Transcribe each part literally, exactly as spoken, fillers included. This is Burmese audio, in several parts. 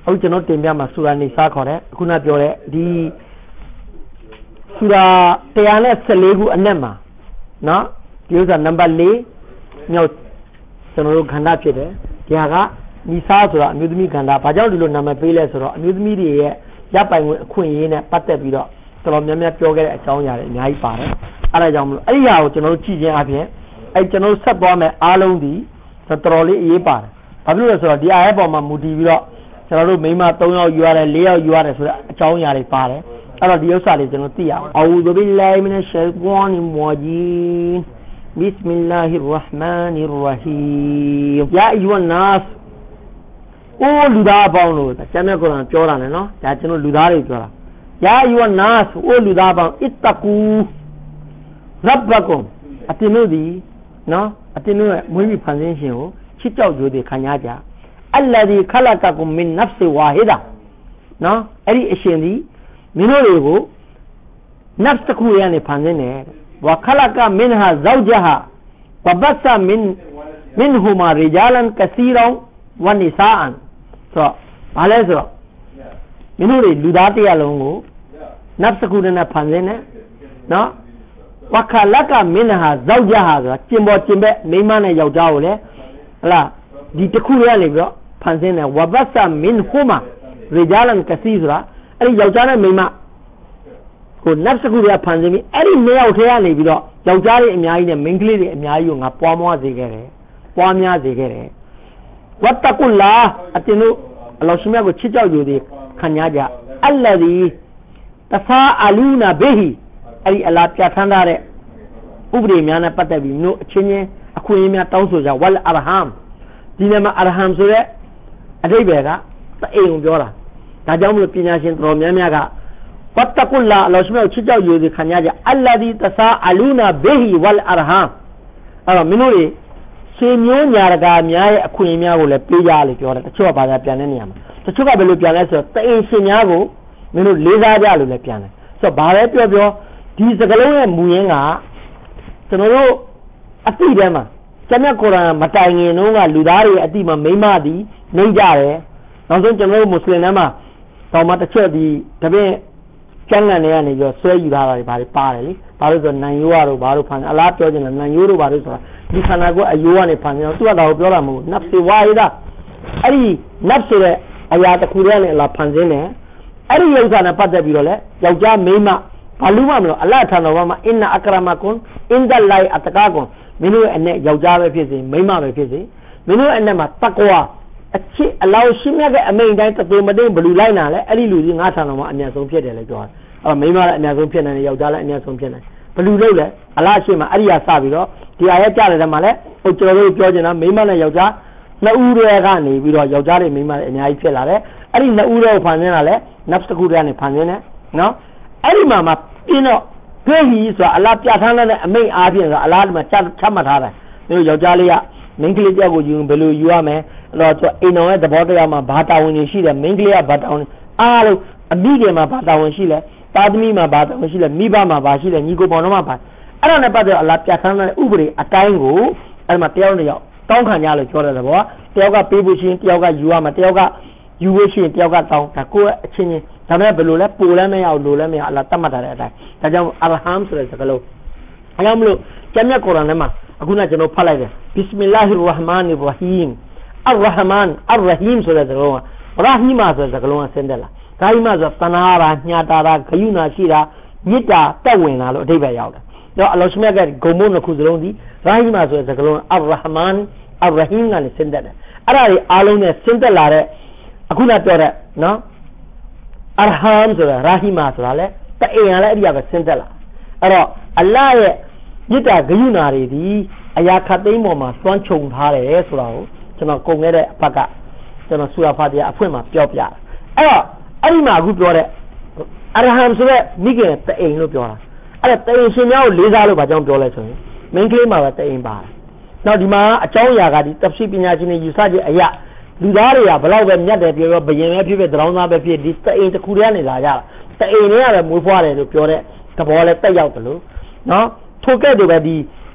အခုကျွန်တော်တင်ပြမှာဆူရာနေစားခေါ်တယ်ခုနပြောတဲ့ဒီဆူရာone hundred fourteenခုအနက်မှာနော်ဒီဥစ္စာနံပါတ်fourမြောက်ကျွန်တော်တို့ခန္ဓာဖြစ်တယ်ဒီဟာကနိစာဆိုတာအမျိုးသမီးခန္ဓာဘာကြောင့်ဒီလိုနာမည်ပေးလဲဆိုတော့အမျိုးသမီးတွေရဲ့ရပ်ပိုင်ဝင်အခွင့်အရေးနဲ့ပတ်သက်ပြီးတော့တော်တော်များများပြောခဲ့တဲ့အကြောင်းအရာတွေအများကြီးပါတယ်အဲဒါကြောင့်မလို့အဲ့ဒီဟာကိုကျွန်တော်တို့ကြည့်ခြင်းအပြင်အဲ့ကျွန်တော်တို့ဆက်သွားမယ်အားလုံးဒီတော်တော်လေးအရေးပါတယ်ဘာဖြစ်လို့လဲဆိုတော့ဒီအားရဲ့ပေါ်မှာမူတည်ပြီးတော့ကျွန်တော်တို့မိန်းမthreeယောက်ယူရတယ်fourယောက်ယူရတယ်ဆိုတဲ့အကြောင်းအရာတွေပါတယ်အဲ့တော့ဒီဥစ္စာတွေကျွန်တော်သိရအောင်အူဇူဘိလာဟီမနရှ်ရှိጧနီရ်ဂျီမ်ဘစ်မီလာဟီရ်ရဟ်မာနီရ်ရဟီမ်ယာအယူဝန်နာစ်အိုးလူသားအပေါင်းလို့ကျမ်းမြတ်ကုရ်အာန်ပြောတာလေနော်ဒါကျွန်တော်လူသားတွေပြောတာယာအယူဝန်နာစ်အိုးလူသားအပေါင်းအစ်တကူရဘ်ဘကုမ်အတင်းလို့ဒီနော်အတင်းလို့မွေးပြီးဖန်ဆင်းရှင်ကိုချစ်ကြောက်ကြိုးတွေခံရကြအလ္လာဒီခလကကုမ်မင်နဖ်စ်ဝါဟီဒါနော်အဲ့ဒီအရှင်ဒီမင်းတို့တွေကိုနဖ်စ်တစ်ခုရနေဖန်ဆင်းတယ်ဝခလကမင်ဟာဇောဂျဟာဝဘတ်ဆာမင်မင်ဟူမာရီဂျာလန်ကစီရောဝနိဆာအန်ဆိုတော့ဘာလဲဆိုတော့မင်းတို့တွေလူသားတရားလုံးကိုနဖ်စ်တစ်ခုနဲ့ဖန်ဆင်းတယ်နော်ဝခလကမင်ဟာဇောဂျဟာဆိုတာကျင်ပေါ်ကျင်ဘက်မိန်းမနဲ့ယောက်ျားကိုလေဟလားဒီတစ်ခုရနေပြီးတော့ဖန်ဆင်းတယ်ဝဘတ်ဆာမင်ဟူမာရီဂျာလန်ကစီဆိုတာအဲ့ဒီယောက်ျားနဲ့မိန်းမကိုနတ်စကူတွေကဖန်ဆင်းပြီးအဲ့ဒီနှစ်ယောက်ထဲကနေပြီးတော့ယောက်ျားတွေအများကြီးနဲ့မိန်းကလေးတွေအများကြီးကိုငါပွားမွားစေခဲ့တယ်ပွားများစေခဲ့တယ်ဝတ်တကုလာအတင်းတို့အလောရှိမြတ်ကိုချစ်ကြောက်ယူသည်ခံရကြအလ္လာဒီတဖာအလူနာဘေဟီအဲ့ဒီအလားပြဋ္ဌာန်းထားတဲ့ဥပဒေများနဲ့ပတ်သက်ပြီးတို့အချင်းချင်းအခွင့်အရေးများတောင်းဆိုကြဝလ်အာရဟမ်ဒီနေ့မှာအာရဟမ်ဆိုတဲ့အဓိပ္ပာယ်ကတအိမ်ကိုပြောတာဒါကြောင့်မလို့ပညာရှင်တော်များများကဝတ်တကုလာအလောရှိမြတ်ချစ်ကြောက်ယူသည်ခံရကြအလ္လာဒီတဖာအလူနာဘေဟီဝလ်အာရဟမ်အဲ့တော့မင်းတို့တွေဆွေမျိုးညာတကာများရဲ့အခွင့်အရေးများကိုလည်းပေးကြလို့ပြောတယ်တချို့ကဘာသာပြန်တဲ့နေရာမှာတချို့ကဘယ်လိုပြန်လဲဆိုတော့တအိမ်ရှင်များကိုမင်းတို့လေးစားကြလို့လည်းပြန်တယ်ဆိုတော့ဘာလဲပြောပြောဒီစကားလုံးရဲ့မူရင်းကကျွန်တော်တို့အတိထဲမှာကျမ်းမြတ်ကုရ်အာန်မတိုင်ခင်တုန်းကလူသားတွေအတိမှာမိမသည်နှိမ့်ကြတယ်နောက်ဆုံးကျွန်တော်တို့မွတ်စလင်တွေမှာတော့မှတစ်ချက်ဒီတပည့်ကျမ်းဂန်တွေကနေပြီးဆွဲယူထားတာတွေဘာတွေပါတယ်လေဘာလို့ဆိုနိုင်ရိုးရတော့ဘာလို့ဖန်အလားပြောချင်တယ်နိုင်ရိုးတို့ဘာလို့ဆိုတာဒီခန္ဓာကိုယ်အယိုးကနေဖန်နေတာသူကဒါကိုပြောတာမဟုတ်ဘူးနဖ်စီဝါဟီဒါအဲ့ဒီနဖ်ဆိုတဲ့အရာတစ်ခုတည်းနဲ့အလားဖန်ဆင်းတယ်အဲ့ဒီဥစ္စာနဲ့ပတ်သက်ပြီးတော့လေယောက်ျားမိန်းမဘာလို့မှမလို့အလ္လာဟ်ထံတော်မှာအင်နာအကရမကွန်အင်ဒလ္လိုင်အတကာကွန်မင်းတို့ရဲ့အနေယောက်ျားပဲဖြစ်စေမိန်းမပဲဖြစ်စေမင်းတို့ရဲ့အနေမှာတကွာအချစ်အလောင်းရှိမြတ်တဲ့အမိန်တိုင်းတသွေမတိန်ဘလူလိုက်နာလဲအဲ့ဒီလူကြီးငါးထံတော်မှာအများဆုံးဖြစ်တယ်လေပြောတယ်အဲ့တော့မိန်းမလည်းအများဆုံးဖြစ်နေတယ်ယောက်ျားလည်းအများဆုံးဖြစ်နေဘလူလို့လဲအလားရှိမှအဲ့ဒီဟာစပြီးတော့ဒီအရက်ကြတဲ့မှာလဲဟိုကျွန်တော်တို့ပြောချင်တာမိန်းမနဲ့ယောက်ျားနှစ်ဦးတည်းကနေပြီးတော့ယောက်ျားတွေမိန်းမတွေအများကြီးဖြစ်လာတယ်အဲ့ဒီနှစ်ဦးတည်းကိုဖန်ဆင်းလာလဲနဖ်တစ်ခုတည်းကနေဖန်ဆင်းတယ်နော်အဲ့ဒီမှာမှပြင်းတော့ဘယ်ဟီဆိုတာအလားပြဋ္ဌာန်းတဲ့အမိန်အားဖြင့်ဆိုတာအလားဒီမှာချချမှတ်ထားတယ်မျိုးယောက်ျားလေးကမိန်းကလေးကြောက်ကိုယူဘယ်လိုယူရမလဲအဲ့တော့သူအိမ်တော်ရဲ့သဘောတရားမှာဘာတာဝန်တွေရှိတယ်မိန်းကလေးကဘာတာဝန်အားလုံးအမိခင်မှာဘာတာဝန်ရှိလဲတာသမီမှာဘာတာဝန်ရှိလဲမိဘမှာဘာရှိလဲညီကိုပေါင်းတော်မှာဘာအဲ့ဒါနဲ့ပတ်သက်အလားပြဋ္ဌာန်းတဲ့ဥပဒေအတိုင်းကိုအဲ့မှာတယောက်တစ်ယောက်တောင်းခံကြလို့ပြောတဲ့ဘောတယောက်ကပေးဖို့ရှိရင်တယောက်ကယူရမှာတယောက်ကယူဖို့ရှိရင်တယောက်ကတောင်းဒါကိုယ့်အချင်းချင်းဒါမဲ့ဘယ်လိုလဲပိုလည်းမရအောင်လိုလည်းမရအလားတတ်မှတ်ထားတဲ့အတိုင်းဒါကြောင့်အာရဟမ်ဆိုတဲ့စကားလုံးအဲကြောင့်မလို့ကျမ်းမြတ်ကုရ်အာန်ထဲမှာအခုနကျွန်တော်ဖတ်လိုက်တယ်ဘစ်မီလာဟီရ်ရဟ်မာနီရ်ရဟီမ်အာရဟ်မန်အာရဟီမ်ဆိုတဲ့စကားလုံးကရာဟီမာဆိုတဲ့စကားလုံးကဆင်းသက်လာဒါဟီမာဆိုတနာရာညှာတာတာဂယုဏရှိတာမေတ္တာတက်ဝင်လာလို့အဓိပ္ပာယ်ရောက်တယ်တော့အလောရှိမြတ်ကဂုံမုန်းတစ်ခုစလုံးဒီရာဟီမာဆိုတဲ့စကားလုံးအာရဟ်မန်အာရဟီမ်ကနေဆင်းသက်တယ်အဲ့ဒါတွေအားလုံးနဲ့ဆင်းသက်လာတဲ့အခုနပြောတဲ့နော်အာရဟမ်ဆိုတာရာဟီမာဆိုတာလေတအိမ်ကလည်းအဲ့ဒီကပဲဆင်းသက်လာအဲ့တော့အလ္လာဟ်ရဲ့မေတ္တာဂရုဏာတွေဒီအရာခတ်သိမ်းပေါ်မှာစွမ်းခြုံထားတယ်ဆိုတာကိုကျွန်တော်ကုန်ခဲ့တဲ့အဖက်ကကျွန်တော်ဆူရာဖာတီယာအဖွင့်မှာပြောပြတာအဲ့တော့အဲ့ဒီမှာအခုပြောတဲ့အာရဟမ်ဆိုတဲ့မိခင်တအိမ်လို့ပြောတာအဲ့ဒါတအိမ်ရှင်များကိုလေးစားလို့ဘာကြောင့်ပြောလဲဆိုရင်မင်းကလေးမှာပဲတအိမ်ပါတယ်နောက်ဒီမှာအကြောင်းအရာကဒီတဖ်စီပညာရှင်တွေယူဆချက်အရာလူသားတွေကဘလောက်ပဲမြတ်တယ်ပြောပြောဘယင်ပဲဖြစ်ဖြစ်တရောင်းသားပဲဖြစ်ဒီတအိမ်တစ်ခုတည်းကနေလာကြတာတအိမ်တွေကပဲမွေးဖွားတယ်လို့ပြောတဲ့သဘောလဲတက်ရောက်တယ်လို့နော်ထိုကဲ့တူပဲဒီ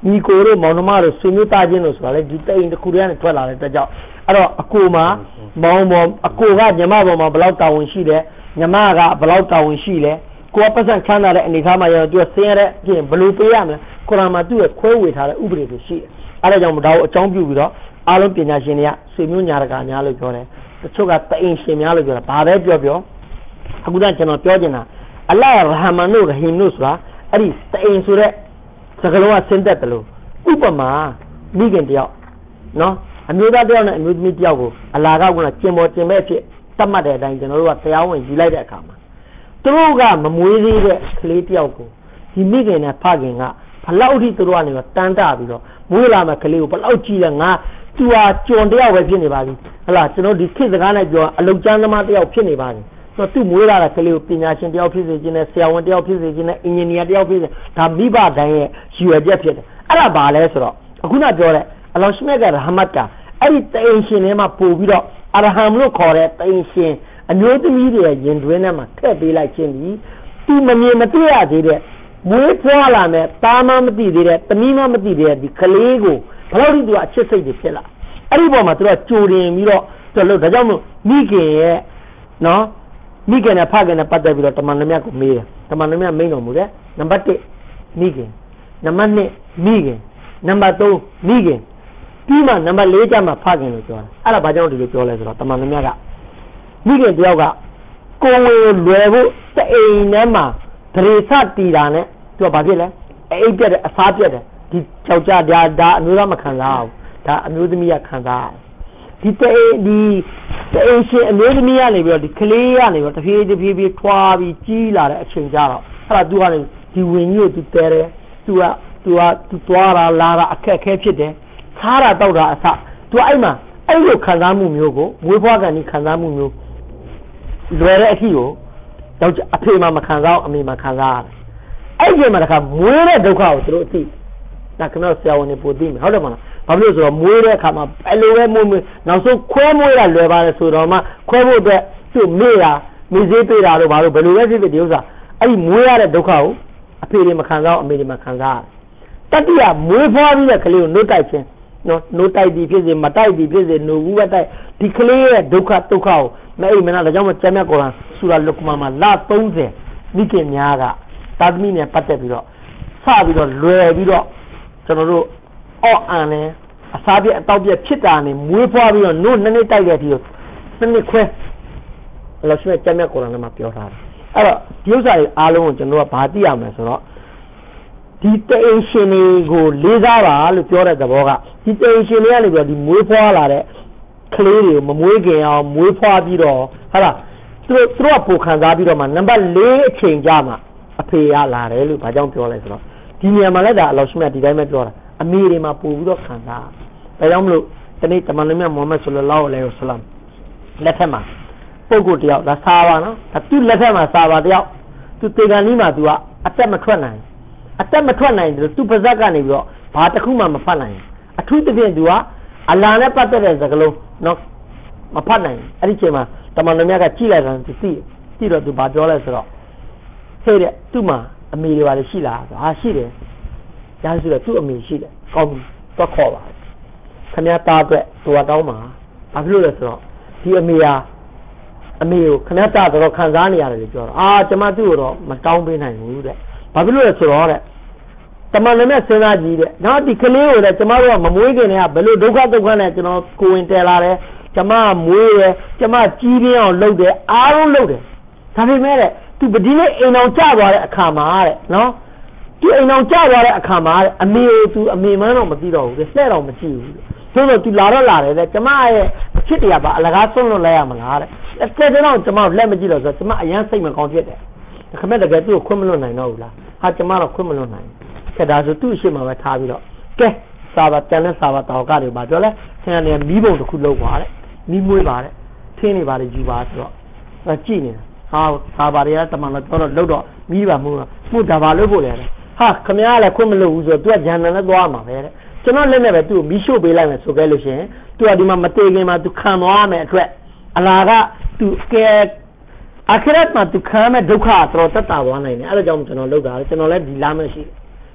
ညီကိုတို့မောင်နှမတို့ဆွေမျိုးသားချင်းတို့ဆိုတာလေဒီတိမ်တစ်ခုတည်းနဲ့ထွက်လာတဲ့အတွက်ကြောင့်အဲ့တော့အကိုမှာမောင်မောင်အကိုကညီမပေါ်မှာဘယ်လောက်တာဝန်ရှိတယ်ညီမကဘယ်လောက်တာဝန်ရှိလဲကိုယ်ပတ်စံချမ်းသာတဲ့အနေအထားမှာရောသူကဆင်းရဲတဲ့ပြင်ဘယ်လိုပေးရမလဲကုရ်အာန်မှာသူ့ရဲ့ခွဲဝေထားတဲ့ဥပဒေတွေရှိတယ်အဲ့ဒါကြောင့်ဒါကိုအကြောင်းပြုပြီးတော့အားလုံးပညာရှင်တွေကဆွေမျိုးညာတကာများလို့ပြောတယ်တချို့ကတအိမ်ရှင်များလို့ပြောတာဘာပဲပြောပြောအခုကကျွန်တော်ပြောချင်တာအလ္လာဟ်ရဟမန်တို့ရဟီမ်တို့ဆိုတာအဲ့ဒီတအိမ်ဆိုတဲ့စကားလုံးကဆင်းသက်တယ်လို့ဥပမာမိခင်တယောက်နော်အမျိုးသားတယောက်နဲ့အမျိုးသမီးတယောက်ကိုအလာကကကျင်ပေါ်ကျင်မဲ့ဖြစ်တတ်မှတ်တဲ့အတိုင်းကျွန်တော်တို့ကတရားဝင်ယူလိုက်တဲ့အခါမှာသူတို့ကမမွေးသေးတဲ့ကလေးတယောက်ကိုဒီမိခင်နဲ့ဖခင်ကဘလောက်ထိသူတို့ကနေတော့တန်းတပြီးတော့မွေးလာမဲ့ကလေးကိုဘလောက်ကြည့်လဲငါသူဟာကြုံတယောက်ပဲဖြစ်နေပါပြီဟလာကျွန်တော်ဒီခေတ်စကားနဲ့ပြောအလုတ်ကျန်းသမားတယောက်ဖြစ်နေပါပြီဆိုတော့သူမွေးလာတဲ့ကလေးကိုပညာရှင်တယောက်ဖြစ်စေခြင်းနဲ့ဆရာဝန်တယောက်ဖြစ်စေခြင်းနဲ့အင်ဂျင်နီယာတယောက်ဖြစ်စေဒါမိဘတိုင်းရဲ့ရည်ရွယ်ချက်ဖြစ်တယ်အဲ့ဒါဘာလဲဆိုတော့အခုနပြောတဲ့အလောရှိမြတ်ကရဟမတ်ကအဲ့ဒီတိမ်ရှင်ထဲမှာပို့ပြီးတော့အရဟမ်လို့ခေါ်တဲ့တိမ်ရှင်အမျိုးသမီးတွေရင်တွင်းထဲမှာထည့်ပေးလိုက်ခြင်းဒီသူမမြင်မတွေ့ရသေးတဲ့မွေးဖွားလာမဲ့တာမမသိသေးတဲ့သမီးမမသိသေးတဲ့ဒီကလေးကိုဘယ်လိုဒီသူအချစ်စိတ်တွေဖြစ်လာအဲ့ဒီပေါ်မှာသူကကြိုတင်ပြီးတော့သူလို့ဒါကြောင့်မို့မိခင်ရဲ့နော်မိခင်နဲ့ဖခင်နဲ့ပတ်သက်ပြီးတော့တမန်တော်မြတ်ကိုမေးတယ်တမန်တော်မြတ်မိန်တော်မူတယ်နံပါတ်တစ်မိခင်နံပါတ်နှစ်မိခင်နံပါတ်သုံးမိခင်ပြီးမှနံပါတ်လေးကျမှဖခင်လို့ပြောတာအဲ့ဒါဘာကြောင့်ဒီလိုပြောလဲဆိုတော့တမန်တော်မြတ်ကမိခင်တယောက်ကကိုယ်ဝင်လွယ်ဖို့တအိမ်ထဲမှာဒရေစတီတာနဲ့သူကဘာဖြစ်လဲအိပ်ပြက်တယ်အစားပြက်တယ်ဒီကြောက်ကြဒါဒါအမျိုးသားမခံစားဘူးဒါအမျိုးသမီးကခံစားဒီတေဒီတေရှင်အမျိုးသမီးကနေပြီးတော့ဒီကလေးကနေပြီးတော့တဖြည်းတဖြည်းဖြည်းထွားပြီးကြီးလာတဲ့အချိန်ကြတော့အဲ့ဒါသူကနေဒီဝင်ကြီးကိုသူတဲတယ်သူကသူကသူသွားတာလာတာအခက်အခဲဖြစ်တယ်ခါတာတောက်တာအစသူကအဲ့မှာအဲ့လိုခံစားမှုမျိုးကိုမွေးဖွားကန်ဒီခံစားမှုမျိုးလွယ်တဲ့အထီကိုတော့အဖေမှမခံစားအောင်အမေမှခံစားရတယ်အဲ့ဒီမှာတခါမွေးတဲ့ဒုက္ခကိုသူတို့အသိဒါကနော်ဆရာဝန်တွေပို့သိမယ်ဟုတ်တယ်မလားဘာလို့လဲဆိုတော့မွေးတဲ့အခါမှာဘယ်လိုပဲမွေးမွေးနောက်ဆုံးခွဲမွေးတာလွယ်ပါတယ်ဆိုတော့မှခွဲဖို့အတွက်သူ့မေ့တာမေ့စေးပေးတာတော့ဘာလို့ဘယ်လိုပဲဖြစ်ဖြစ်ဒီဥစ္စာအဲ့ဒီမွေးရတဲ့ဒုက္ခကိုအဖေတွေမခံစားအောင်အမေတွေမခံစားရတတိယမွေးဖွားပြီးတဲ့ကလေးကိုနှုတ်တိုက်ခြင်းနော်နှုတ်တိုက်ပြီးဖြစ်စေမတိုက်ပြီးဖြစ်စေနှုတ်ဘူးပဲတိုက်ဒီကလေးရဲ့ဒုက္ခဒုက္ခကိုမအိမ်မနာဒါကြောင့်မကျမ်းမြတ်ကုရ်အာန်ဆူရာလုကမန်မှာလသုံးဆယ်မိခင်များကသာသမီနဲ့ပတ်သက်ပြီးတော့စပြီးတော့လွယ်ပြီးတော့ကျွန်တော်တို့အော့အန်နဲ့အစားပြအတောက်ပြဖြစ်တာနဲ့မွေးဖွားပြီးတော့နို့နှစ်နှစ်တိုက်တဲ့အထိကိုနှစ်နှစ်ခွဲအလောရှိမြတ်ကျမ်းမြတ်ကုရ်အာန်မှာပြောထားတယ်အဲ့တော့ဒီဥစ္စာတွေအားလုံးကိုကျွန်တော်ကဘာသိရမလဲဆိုတော့ဒီတေရှင်တွေကိုလေးစားပါလို့ပြောတဲ့သဘောကဒီတေရှင်တွေကနေပြီးတော့ဒီမွေးဖွားလာတဲ့ကလေးတွေမမွေးခင်အောင်မွေးဖွားပြီးတော့ဟာလားသူတို့သူတို့ကပိုခံစားပြီးတော့မှနံပါတ်လေးအချိန်ကြမှာအဖေရလာတယ်လို့ဘာကြောင့်ပြောလဲဆိုတော့ဒီနေရာမှာလည်းဒါအလောရှိမြတ်ဒီတိုင်းပဲပြောတာအမေတွေမှာပို့ပြီးတော့ခံစားဒါကြောင့်မလို့ဒီနေ့တမန်တော်မြတ်မုဟမ္မဒ်ဆလ္လာလာဟူအလိုင်ဟီဝါဆလမ်လက်ထက်မှာပုဂ္ဂိုလ်တယောက်ဒါစာပါနော်ဒါသူ့လက်ထက်မှာစာပါတယောက်သူတေကန်ကြီးမှာသူကအသက်မထွက်နိုင်အသက်မထွက်နိုင်တယ်သူပါဇက်ကနေပြီးတော့ဘာတစ်ခုမှမဖတ်နိုင်အထူးသဖြင့်သူကအလာနဲ့ပတ်သက်တဲ့စကားလုံးနော်မဖတ်နိုင်အဲ့ဒီချိန်မှာတမန်တော်မြတ်ကကြည့်လိုက်တာသူသိသိတော့သူဘာပြောလဲဆိုတော့ဟဲ့တဲ့သူ့မှာအမေတွေပါလေရှိလားဆိုဟာရှိတယ်ဒါဆိုတော့သူ့အမေရှိတယ်ကောင်းပြီတော့ခေါ်ပါခင်ဗျားသားအတွက်သူကတောင်းပါဘာဖြစ်လို့လဲဆိုတော့ဒီအမေဟာအမေကိုခင်ဗျားသားတော့ခံစားနေရတယ်လို့ပြောတော့အာကျမသူ့ကိုတော့မတောင်းပေးနိုင်ဘူးတဲ့ဘာဖြစ်လို့လဲဆိုတော့တဲ့တမန်တော်နဲ့စဉ်းစားကြည့်တဲ့နောက်ဒီကလေးကိုလည်းကျမတို့ကမမွေးခင်တည်းကဘယ်လိုဒုက္ခဒုက္ခနဲ့ကျွန်တော်ကိုဝင်တယ်လာတယ်ကျမမွေးတယ်ကျမကြီးပြင်းအောင်လုပ်တယ်အားလုံးလုပ်တယ်ဒါပေမဲ့တဲ့သူပဒီနဲ့အိမ်အောင်ကျသွားတဲ့အခါမှာတဲ့နော်သူအိမ်အောင်ကျသွားတဲ့အခါမှာတဲ့အမေကိုသူအမေမန်းတော့မသိတော့ဘူးတဲ့လှဲ့တော့မကြည့်ဘူးဆိုတော့သူလာတော့လာတယ်တဲ့ကျမရဲ့အဖြစ်တရားပါအလကားဆုံးလို့လဲရမလားတဲ့အဲ့ဒါတော့ကျမလက်မကြည့်တော့ဆိုကျမအရန်စိတ်မကောင်းဖြစ်တယ်ခမဲ့တကယ်သူ့ကိုခွင့်မလွတ်နိုင်တော့ဘူးလားဟာကျမတော့ခွင့်မလွတ်နိုင်ဘူးဒါဆိုသူ့အရှိမပဲထားပြီးတော့ကဲစာပါတန်တဲ့စာပါတောက်ကတွေပါပြောလဲဆင်းရဲမီးပုံတစ်ခုလောက်ပါတဲ့မီးမွေးပါတဲ့ထင်းနေပါလေယူပါဆိုတော့အဲကြည့်နေတာဟာစာပါတွေကတမန်တော်ပြောတော့လောက်တော့မီးပါမှုမှုဒါပါလို့ပို့တယ်ဟာခမရလည်းခွင့်မလို့ဘူးဆိုတော့သူကဂျန်နန်နဲ့သွားမှာပဲတဲ့ကျွန်တော်လက်နဲ့ပဲသူ့ကိုမီးရှို့ပေးလိုက်မယ်ဆိုခဲ့လို့ရှိရင်သူကဒီမှာမတေခင်မှာသူခံသွားမယ်အတွက်အလားကသူကဲအခရတ်မှာသူခံမဲ့ဒုက္ခတော်တက်တာသွားနိုင်တယ်အဲ့ဒါကြောင့်ကျွန်တော်လောက်တာကျွန်တော်လည်းဒီလားမရှိ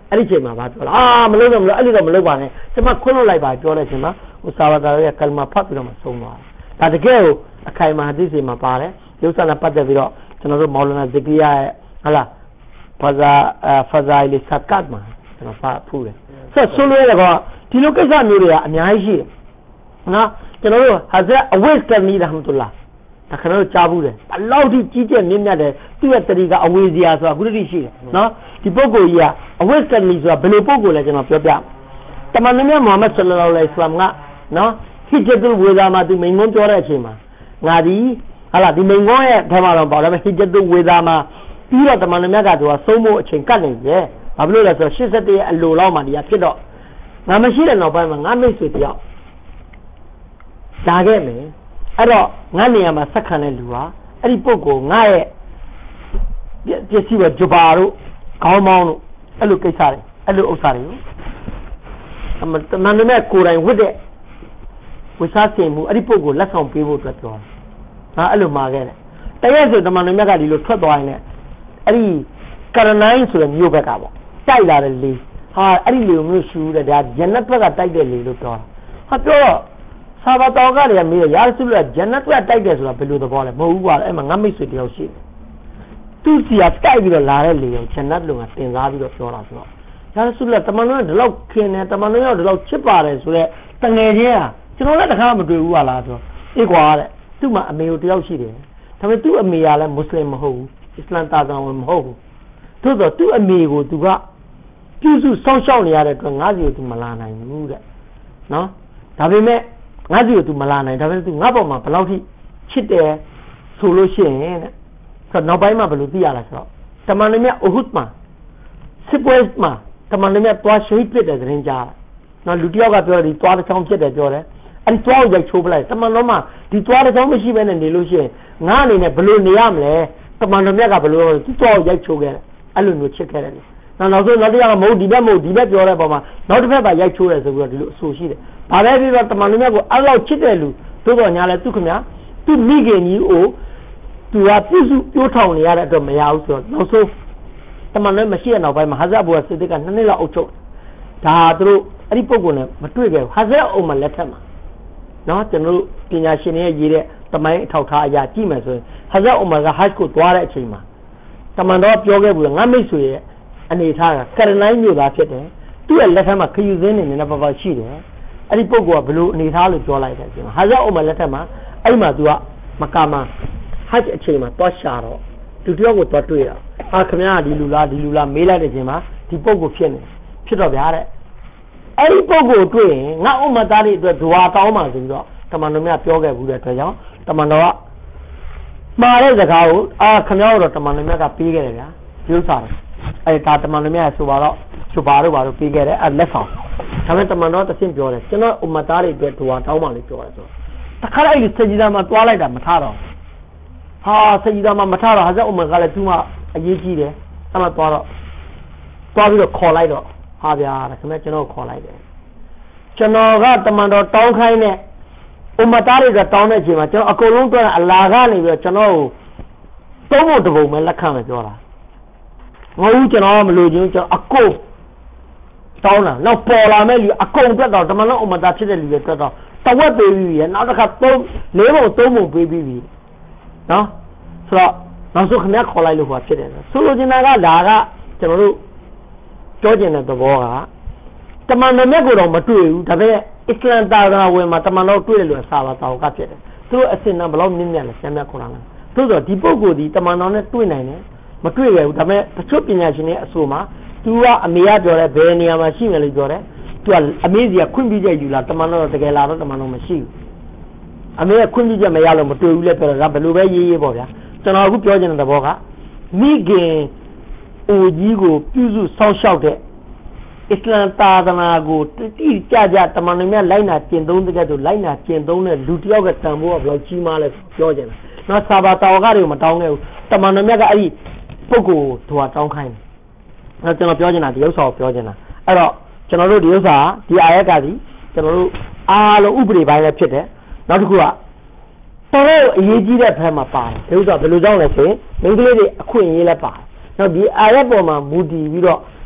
အဲ့ဒီချိန်မှာပါပြောလားအာမလုပ်တော့မလို့အဲ့ဒီတော့မလုပ်ပါနဲ့ကျွန်မခွန်းလို့လိုက်ပါပြောတဲ့အချိန်မှာဟိုဆာဝတာရဲ့ကလမဖတ်ပြီးတော့မှဆုံးသွားတယ်ဒါတကယ်ကိုအခိုင်အမာဟဒီစီမှာပါတယ်ရုပ်ဆန္ဒပတ်သက်ပြီးတော့ကျွန်တော်တို့မော်လနာဇီကရီယာရဲ့ဟလာဖဇာဖဇာအီလီဆတ်ကတ်မှာကျွန်တော်ဖတ်ဖူးတယ်ဆိုတော့ဆိုလိုရတော့ဒီလိုကိစ္စမျိုးတွေကအများကြီးရှိတယ်နော်ကျွန်တော်တို့ဟာဇက်အဝိစကနီရဟမတုလာဒါခဏတော့ကြားဘူးတယ်ဘလောက်ထိကြီးကျယ်မြင့်မြတ်တယ်သူ့ရဲ့တတိကအဝေစီယာဆိုတာခုတည်းရှိတယ်နော်ဒီပုဂ္ဂိုလ်ကြီးကအဝိစကနီဆိုတာဘယ်လိုပုဂ္ဂိုလ်လဲကျွန်တော်ပြောပြတမန်တော်မြတ်မုဟမ္မဒ်ဆလ္လာလာဟ်အလိုင်းဝါဆလမ်ကနော်ဟိဂျတ်တုလ်ဝေဒါမှာသူမိန်ငုံပြောတဲ့အချိန်မှာငါဒီဟာလာဒီမိန်ငုံရဲ့ထဲမှာတော့ပေါ့ဒါပေမဲ့ဟိဂျတ်တုလ်ဝေဒါမှာပြီးတော့တမန်တော်မြတ်ကသူကသုံးဖို့အချိန်ကတ်နေတယ်ဘာဖြစ်လို့လဲဆိုတော့၈၁ရဲ့အလိုလောက်မှဒီကဖြစ်တော့ငါမရှိတဲ့နောက်ပိုင်းမှာငါမိတ်ဆွေတယောက်လာခဲ့မယ်အဲ့တော့ငါနေရာမှာဆက်ခံတဲ့လူဟာအဲ့ဒီပုဂ္ဂိုလ်ငါရဲ့ပစ္စည်းပဲဂျဘာတို့ခေါင်းမောင်းတို့အဲ့လိုကိစ္စတွေအဲ့လိုဥစ္စာတွေကိုအမတမန်တော်မြတ်ကိုယ်တိုင်ဝတ်တဲ့ဝိစားစင်မှုအဲ့ဒီပုဂ္ဂိုလ်လက်ဆောင်ပေးဖို့အတွက်ပြောတာငါအဲ့လိုမှာခဲ့တယ်တကယ်ဆိုတမန်တော်မြတ်ကဒီလိုထွက်သွားရင်လည်းအဲ့ဒီကရနိုင်းဆိုတဲ့မြို့ဘက်ကပေါ့တိုက်လာတဲ့လေဟာအဲ့ဒီလေမျိုးရှူတဲ့ဒါဂျန်နတ်ဘက်ကတိုက်တဲ့လေလို့ပြောတာဟာပြောတော့ဆာဘာတော်ကလည်းမေးရရဆုလို့ဂျန်နတ်ဘက်ကတိုက်တယ်ဆိုတာဘယ်လိုသဘောလဲမဟုတ်ဘူးကွာအဲ့မှာငါမိတ်ဆွေတယောက်ရှိတယ်သူစီကတိုက်ပြီးတော့လာတဲ့လေကိုဂျန်နတ်လုံကတင်စားပြီးတော့ပြောတာဆိုတော့ရရဆုလို့တမန်တော်ကဒီလောက်ခင်တယ်တမန်တော်ကဒီလောက်ချစ်ပါတယ်ဆိုတော့တငယ်ချင်းဟာကျွန်တော်လည်းတခါမတွေ့ဘူးပါလားဆိုတော့အေးကွာတဲ့သူ့မှာအမေကိုတယောက်ရှိတယ်ဒါပေမဲ့သူ့အမေကလည်းမွတ်စလင်မဟုတ်ဘူးအစ္စလမ်တာကောင်ဝင်မဟုတ်ဘူးသို့တော့သူ့အမေကိုသူကပြုစုစောင့်ရှောက်နေရတဲ့အတွက်ငါးစီကိုသူမလာနိုင်ဘူးတဲ့နော်ဒါပေမဲ့ငါးစီကိုသူမလာနိုင်ဒါပေမဲ့သူငါ့ဘောမှာဘယ်လောက်ထိချစ်တယ်ဆိုလို့ရှိရင်တဲ့ဆိုတော့နောက်ပိုင်းမှာဘယ်လိုသိရလဲဆိုတော့တမန်တော်မြတ်အူဟุဒ်မှာစစ်ပွဲမှာတမန်တော်မြတ်သွားရှိဖြစ်တဲ့သတင်းကြားနော်လူတယောက်ကပြောတယ်ဒီသွားတစ်ချောင်းဖြစ်တယ်ပြောတယ်အဲ့ဒီသွားကိုရိုက်ချိုးပလိုက်တမန်တော်မှာဒီသွားတစ်ချောင်းမရှိဘဲနဲ့နေလို့ရှိရင်ငါအနေနဲ့ဘယ်လိုနေရမလဲတမန်တော်မြတ်ကဘယ်လိုဒီသွားကိုရိုက်ချိုးခဲ့တယ်အဲ့လိုမျိုးချစ်ခဲ့တယ်နောက်နောက်ဆုံးနောက်တစ်ယောက်ကမဟုတ်ဒီဘက်မဟုတ်ဒီဘက်ပြောတဲ့ပုံမှာနောက်တစ်ဖက်ကရိုက်ချိုးတယ်ဆိုပြီးတော့ဒီလိုအဆိုရှိတယ်ဘာပဲပြီးတော့တမန်တော်မြတ်ကိုအဲ့လောက်ချစ်တဲ့လူသို့တော်ညာလဲသူခင်ဗျာသူမိခင်ကြီးကိုသူကပြုစုပြိုးထောင်နေရတဲ့အတွက်မရဘူးဆိုတော့နောက်ဆုံးတမန်တော်မရှိတဲ့နောက်ပိုင်းမှာဟာဇတ်ဘူဆစ်ဒစ်ကနှစ်နှစ်လောက်အုပ်ချုပ်ဒါသူတို့အဲ့ဒီပုံကိုလည်းမတွေ့ခဲ့ဘူးဟာဇတ်အုံးမလက်ထက်မှာနော်ကျွန်တော်တို့ပညာရှင်တွေရေးတဲ့တမိုင်းအထောက်ထားအရာကြည့်မယ်ဆိုရင်ဟာဇတ်အုံးမကဟတ်ကိုသွားတဲ့အချိန်မှာတမန်တော်ပြောခဲ့ဘူးငါမိတ်ဆွေရဲ့အနေထားကကရနိုင်းမျိုးသားဖြစ်တယ်သူ့ရဲ့လက်ထက်မှာခယူစင်းနေနေပါပါရှိတယ်အဲ့ဒီပုဂ္ဂိုလ်ကဘလို့အနေထားလို့ပြောလိုက်တဲ့အချိန်မှာဟာဇတ်အုံးမလက်ထက်မှာအဲ့မှာသူကမကာမဟတ်အချိန်မှာတွားရှာတော့သူတယောက်ကိုတွားတွေ့တာဟာခင်ဗျားဒီလူလားဒီလူလားမေးလိုက်တဲ့အချိန်မှာဒီပုဂ္ဂိုလ်ဖြစ်နေဖြစ်တော့ဗျာတဲ့အဲ့ဒီပုဂ္ဂိုလ်တွေ့ရင်ငါဥမ္မသားတွေအတွက်ဒွါတောင်းပါဆိုပြီးတော့တမန်တော်များပြောခဲ့ဘူးတဲ့အတွက်ကြောင့်တမန်တော်ကမှားတဲ့စကားကိုအာခင်ဗျားတို့တမန်တော်များကပေးခဲ့တယ်ဗျာပြုစားတယ်အဲ့ဒါတမန်တော်များဆိုပါတော့ဆိုပါတော့ဘာလို့ပေးခဲ့တယ်အဲ့လက်ဆောင်ဒါပေမဲ့တမန်တော်တဆင့်ပြောတယ်ကျွန်တော်ဥမ္မသားတွေအတွက်ဒွါတောင်းပါလို့ပြောတယ်ဆိုတော့တခါလိုက်စကြည်သားမှာတွားလိုက်တာမထားတော့ဟာစကြည်သားမှာမထားတော့ဟာဇက်ဥမ္မကလည်းသူ့မှာအရေးကြီးတယ်အဲ့မှာတွားတော့တွားပြီးတော့ခေါ်လိုက်တော့ဟာဗျာခင်ဗျာကျွန်တော်ခေါ်လိုက်တယ်ကျွန်တော်ကတမန်တော်တောင်းခိုင်းတဲ့ဥမ္မသားတွေကတောင်းတဲ့အချိန်မှာကျွန်တော်အကုန်လုံးတော့အလာကနေပြီးတော့ကျွန်တော်ကိုသုံးဖို့တပုံပဲလက်ခံမယ်ပြောတာငါဦးကျွန်တော်မလို့ချင်းကျွန်တော်အကုန်တောင်းတာနောက်ပေါ်လာမဲ့လူအကုန်အတွက်တော့တမန်တော်ဥမ္မသားဖြစ်တဲ့လူတွေအတွက်တော့တဝက်ပေးပြီးရနောက်တစ်ခါသုံးလေးပုံသုံးပုံပေးပြီးပြီနော်ဆိုတော့နောက်ဆုံးခင်ဗျာခေါ်လိုက်လို့ဟိုဖြစ်တယ်ဆိုလိုချင်တာကဒါကကျွန်တော်တို့ပြောကျင်တဲ့သဘောကတမန်တော်မြတ်ကိုတော့မတွေ့ဘူးဒါပေမဲ့အစ္စလမ်သာသနာဝင်မှာတမန်တော်တွေ့တယ်လို့ဆာဘာတောင်ကဖြစ်တယ်သူတို့အစင်နာဘလောက်မြင့်မြတ်လဲဆရာမြတ်ခေါ်လာတယ်သို့တော့ဒီပုဂ္ဂိုလ်ဒီတမန်တော်နဲ့တွေ့နိုင်တယ်မတွေ့ရဘူးဒါပေမဲ့တချို့ပညာရှင်တွေအဆိုမှာသူကအမေကပြောတယ်ဘယ်နေရာမှာရှိမယ်လို့ပြောတယ်သူကအမေစီကခွင့်ပြုချက်ယူလာတမန်တော်တကယ်လာတော့တမန်တော်မရှိဘူးအမေကခွင့်ပြုချက်မရလို့မတွေ့ဘူးလဲပြောတာဘယ်လိုပဲရေးရေးပေါ့ဗျာကျွန်တော်အခုပြောချင်တဲ့သဘောကမိခင်အိုကြီးကိုပြုစုစောင့်ရှောက်တဲ့အစ္စလမ်သာသနာကိုတိကျကျတမန်တော်မြတ်လိုက်နာကျင့်သုံးတဲ့ကဲ့သို့လိုက်နာကျင့်သုံးတဲ့လူတစ်ယောက်ကတန်ဖိုးကဘယ်လောက်ကြီးမားလဲပြောချင်တယ်။နော်ဆာဘာတာဝကတွေကိုမတောင်းခဲ့ဘူးတမန်တော်မြတ်ကအဲ့ဒီပုဂ္ဂိုလ်သူကတောင်းခိုင်းတယ်။အဲ့ကျွန်တော်ပြောချင်တာဒီဥစ္စာကိုပြောချင်တာအဲ့တော့ကျွန်တော်တို့ဒီဥစ္စာဒီအာယတ်ကဒီကျွန်တော်တို့အားလုံးဥပဒေပိုင်းလည်းဖြစ်တယ်။နောက်တစ်ခုကတော်တော်အရေးကြီးတဲ့ဘက်မှာပါတယ်ဒီဥစ္စာဘယ်လိုကြောင့်လဲဆိုရင်မိန်းကလေးတွေအခွင့်အရေးလည်းပါတယ်။နောက်ဒီအာယတ်ပေါ်မှာမူတည်ပြီးတော့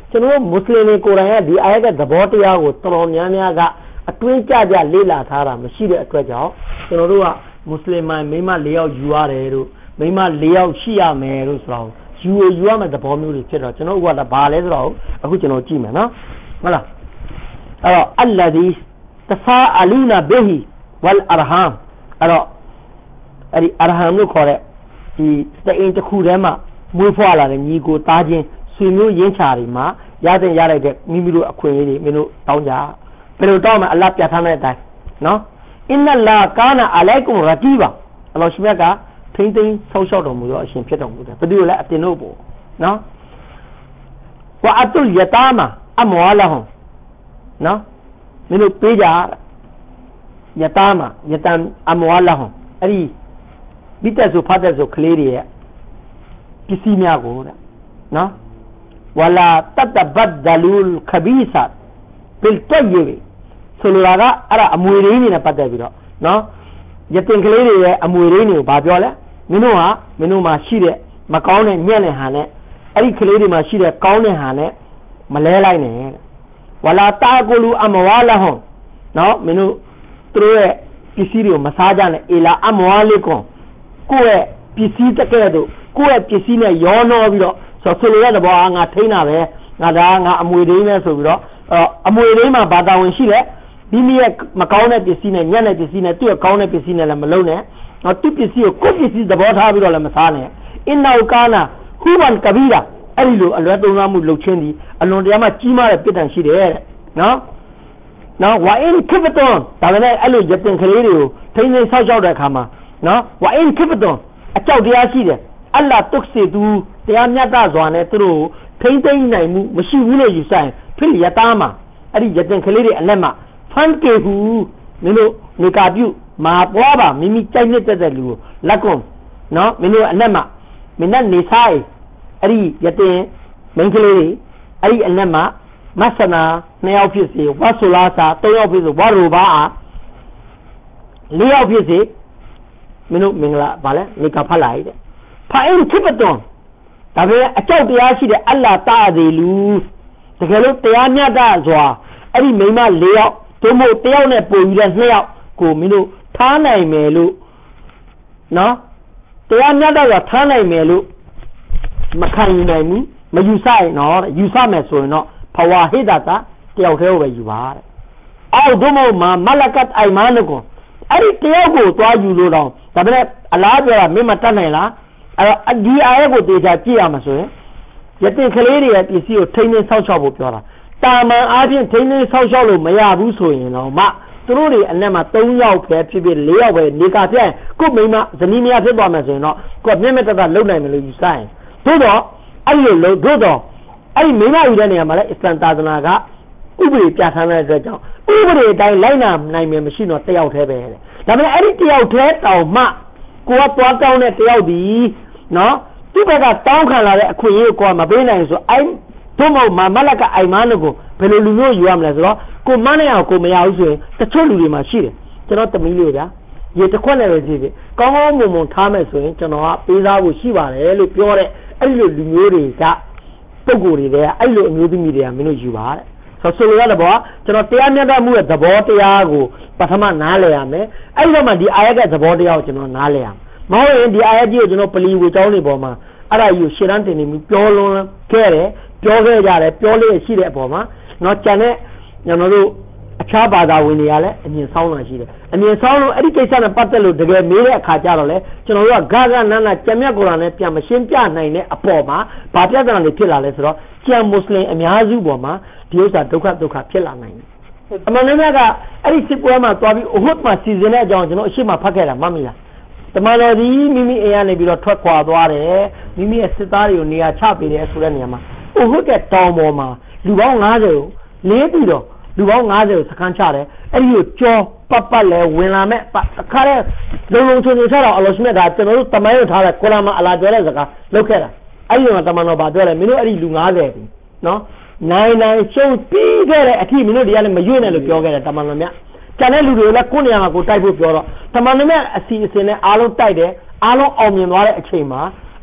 ကျွန်တော်မွတ်စလင်တွေကိုယ်တိုင်ကဒီအာယတ်ကသဘောတရားကိုတော်တော်များများကအတွင်းကြကြလေ့လာထားတာမရှိတဲ့အတွက်ကြောင့်ကျွန်တော်တို့ကမွတ်စလင်မိန်းမ၄ယောက်ယူရတယ်တို့မိန်းမ၄ယောက်ရှိရမယ်လို့ဆိုတော့ယူယူရမယ့်သဘောမျိုးတွေဖြစ်တော့ကျွန်တော်တို့ကဘာလဲဆိုတော့အခုကျွန်တော်ကြည့်မယ်နော်ဟုတ်လားအဲ့တော့အလ္လာဒီတဖာအလူနာဘီဟီဝလ်အရဟမ်အဲ့တော့အဲ့ဒီအရဟမ်လို့ခေါ်တဲ့ဒီတအိမ်တစ်ခုထဲမှာမွေးဖွားလာတဲ့ညီကိုသားချင်းဆွေမျိုးရင်းချာတွေမှာရတဲ့ရလိုက်တဲ့မိမိတို့အခွင့်အရေးတွေမင်းတို့တောင်းကြဘယ်လိုတောင်းမှအလ္လာဟ်ပြဋ္ဌာန်းတဲ့အတိုင်းနော်အင်နလာကာနာအလိုင်ကွမ်ရတီဘာအလ္လာဟ်ရှိမြတ်ကထိမ့်သိမ်းဆောက်ရှောက်တော်မူသောအရှင်ဖြစ်တော်မူတယ်ဘယ်သူလဲအတင်တို့ပေါ့နော်ဝါအတုယတာမာအမဝါလာဟွန်နော်မင်းတို့ပေးကြယတာမာယတန်အမဝါလာဟွန်အဲ့ဒီဘိတက်ဆိုဖတ်တဲ့ဆိုကလေးတွေရဲ့ပစ္စည်းများကိုတဲ့နော်ဝလာတတဘဒ္ဒလူလ်ခဘီဆတ်ဘီလ်တယီဆိုလိုတာကအဲ့ဒါအမွေရင်းတွေနဲ့ပတ်သက်ပြီးတော့နော်ယတင်ကလေးတွေရဲ့အမွေရင်းတွေကိုဘာပြောလဲမင်းတို့ဟာမင်းတို့မှာရှိတဲ့မကောင်းတဲ့ညံ့တဲ့ဟာနဲ့အဲ့ဒီကလေးတွေမှာရှိတဲ့ကောင်းတဲ့ဟာနဲ့မလဲလိုက်နဲ့ဝလာတာကူလူအမဝါလာဟွန်နော်မင်းတို့သူတို့ရဲ့ပစ္စည်းတွေကိုမစားကြနဲ့အီလာအမဝါလီကွန်ကိုယ့်ရဲ့ပစ္စည်းတကယ်တော့ကိုယ့်ရဲ့ပစ္စည်းနဲ့ရောနှောပြီးတော့ဆိုဆိုလိုတဲ့ဘောငါထိန်းတာပဲငါဒါငါအမွေရင်းနဲ့ဆိုပြီးတော့အမွေရင်းမှာဘာတာဝန်ရှိလဲမိမိရဲ့မကောင်းတဲ့ပစ္စည်းနဲ့ညံ့တဲ့ပစ္စည်းနဲ့သူ့ရဲ့ကောင်းတဲ့ပစ္စည်းနဲ့လည်းမလုံးနဲ့နော်သူ့ပစ္စည်းကိုကိုယ့်ပစ္စည်းသဘောထားပြီးတော့လည်းမစားနဲ့အင်နောကာနာဟူဝန်ကဘီရာအဲ့ဒီလိုအလွဲသုံးစားမှုလုပ်ချင်းဒီအလွန်တရာမှကြီးမားတဲ့ပြစ်ဒဏ်ရှိတယ်တဲ့နော်နော်ဝါအင်ခိဘတွန်ဒါပေမဲ့အဲ့လိုရတင်ကလေးတွေကိုထိန်းသိမ်းဆောက်ရှောက်တဲ့အခါမှာနော်ဝါအင်ခိဘတွန်အကြောက်တရားရှိတယ်အလ္လာဟ်တုခ်စီသူတရားမြတ်စွာနဲ့သူတို့ထိန်းသိမ်းနိုင်မှုမရှိဘူးလို့ယူဆရင်ဖြစ်ရတာမှာအဲ့ဒီရတင်ကလေးတွေအလက်မှာဖန်ကေဟူမင်းတို့နေကာပြုမာပွားပါမိမိကြိုက်နှစ်သက်တဲ့လူကိုလက်ကွန်နော်မင်းတို့အနက်မှာမင်းနဲ့နေဆိုင်အဲ့ဒီရတင်မင်းကလေးတွေအဲ့ဒီအနက်မှာမဆနာနှစ်ယောက်ဖြစ်စေဝါဆိုလာစာသုံးယောက်ဖြစ်စေဝါရူဘာအားလေးယောက်ဖြစ်စေမင်းတို့မင်္ဂလာဗာလဲနေကာဖတ်လိုက်တဲ့ဖာအင်ခိပတွန်ဒါပဲအကြောက်တရားရှိတဲ့အလ္လာဟ်တာသေးလူတကယ်လို့တရားမြတ်စွာအဲ့ဒီမိမလေးယောက်တို့မို့တယောက်နဲ့ပို့ယူတဲ့နှစ်ယောက်ကိုမင်းတို့ထားနိုင်မယ်လို့နော်တရားမြတ်စွာထားနိုင်မယ်လို့မခံယူနိုင်ဘူးမယူဆရင်တော့ယူဆမယ်ဆိုရင်တော့ဖဝါဟိဒတာတယောက်တည်းကိုပဲယူပါတဲ့အောက်တို့မို့မှာမလကတ်အိုင်မာနကွန်အဲ့ဒီတယောက်ကိုသွားယူလို့တော့ဒါပေမဲ့အလားပြောတာမင်းမတတ်နိုင်လားအဲ့တော့ဒီအားရကိုတေချာကြည့်ရမှာဆိုရင်ယတိကလေးတွေရဲ့ပစ္စည်းကိုထိန်းသိမ်းဆောက်ရှောက်ဖို့ပြောတာတာမန်အားဖြင့်ထိန်းသိမ်းဆောက်ရှောက်လို့မရဘူးဆိုရင်တော့မသူတို့တွေအနက်မှာသုံးယောက်ပဲဖြစ်ဖြစ်၄ယောက်ပဲနေကာပြရင်ကို့မိမဇနီးမယားဖြစ်သွားမယ်ဆိုရင်တော့ကို့မျက်မျက်တတလုံနိုင်မယ်လို့ယူဆရင်သို့တော့အဲ့လိုလို့သို့တော့အဲ့ဒီမိမယူတဲ့နေရာမှာလည်းအစ္စလမ်သာသနာကဥပဒေပြဋ္ဌာန်းတဲ့အတွက်ကြောင့်ဥပဒေအတိုင်းလိုက်နာနိုင်မယ်မရှိတော့တယောက်တည်းပဲတဲ့ဒါပေမဲ့အဲ့ဒီတယောက်တည်းတောင်မှကိုကသွားတောင်းတဲ့တယောက်ဒီနော်သူ့ဘက်ကတောင်းခံလာတဲ့အခွင့်အရေးကိုမပေးနိုင်ဆိုအဲ့တို့မဟုတ်မလကအိုင်မာနကိုဘယ်လိုလူမျိုးယူရမလဲဆိုတော့ကိုမနဲ့အောင်ကိုမရဘူးဆိုရင်တချို့လူတွေမှာရှိတယ်ကျွန်တော်တမီးလေးဗျာရေတစ်ခွက်နဲ့ပဲကြည့်ပြီကောင်းကောင်းမွန်မွန်ထားမယ်ဆိုရင်ကျွန်တော်ကပေးစားဖို့ရှိပါတယ်လို့ပြောတဲ့အဲ့လိုလူမျိုးတွေကပုံကိုယ်တွေကအဲ့လိုအမျိုးသမီးတွေကမင်းတို့ယူပါတဲ့ဆိုဆိုလိုရတဲ့ဘောကျွန်တော်တရားမျှတမှုရဲ့သဘောတရားကိုပထမနားလည်ရမယ်အဲ့ဒီတော့မှဒီအာယတ်ရဲ့သဘောတရားကိုကျွန်တော်နားလည်ရမယ်မဟုတ်ရင်ဒီအာယတ်ကြီးကိုကျွန်တော်ပလီဝေကျောင်းတွေပေါ်မှာအဲ့ဒါကြီးကိုရှေ့တန်းတင်နေပြီးပြောလွန်ခဲ့တယ်ပြောခဲ့ကြတယ်ပြောလေးရှိတဲ့အပေါ်မှာတော့ကျန်တဲ့ကျွန်တော်တို့အခြားဘာသာဝင်တွေကလည်းအမြင်ဆောင်းလာရှိတယ်အမြင်ဆောင်းလို့အဲ့ဒီကိစ္စနဲ့ပတ်သက်လို့တကယ်မေးတဲ့အခါကျတော့လေကျွန်တော်တို့ကဂါဂနန်းနာကြံမြတ်ကုရ်အာန်နဲ့ပြန်မရှင်းပြနိုင်တဲ့အပေါ်မှာဘာပြဿနာတွေဖြစ်လာလဲဆိုတော့ကျန်မွတ်စလင်အများစုပေါ်မှာဒီဥစ္စာဒုက္ခဒုက္ခဖြစ်လာနိုင်တယ်အမှန်တကယ်ကအဲ့ဒီစစ်ပွဲမှာသွားပြီးအဟုတ်မှာစီစဉ်တဲ့အကြောင်းကျွန်တော်အရှိမဖတ်ခဲ့တာမှတ်မိလားတမန်တော်ဒီမိမိအိမ်ကနေပြီးတော့ထွက်ခွာသွားတယ်မိမိရဲ့စစ်သားတွေကိုနေရာချပေးတယ်ဆိုတဲ့နေရာမှာအဟုတ်ကတောင်ပေါ်မှာလူပေါင်း၅၀ကိုလေးပြီးတော့လူပေါင်း၅၀ကိုစခန်းချတယ်အဲ့ဒီကိုကြောပတ်ပတ်လဲဝင်လာမဲ့အခါတဲ့လုံလုံချုံချုံချတော့အလ္လာဟ်မြတ်ကကျွန်တော်တို့တမန်တော်ထားတဲ့ကုရ်အာန်မှာအလာပြောတဲ့စကားလုပ်ခဲ့တာအဲ့ဒီမှာတမန်တော်ဗာပြောတယ်မင်းတို့အဲ့ဒီလူ၅၀ပြီနော်နိုင်နိုင်ရှုံးပြီးခဲ့တဲ့အထိမင်းတို့ဒီကလည်းမရွေ့နဲ့လို့ပြောခဲ့တယ်တမန်တော်မြတ်ကျန်တဲ့လူတွေလည်းကိုယ်နေရာမှာကိုတိုက်ဖို့ပြောတော့တမန်တော်မြတ်အစီအစဉ်နဲ့အားလုံးတိုက်တယ်အားလုံးအောင်မြင်သွားတဲ့အချိန်မှာ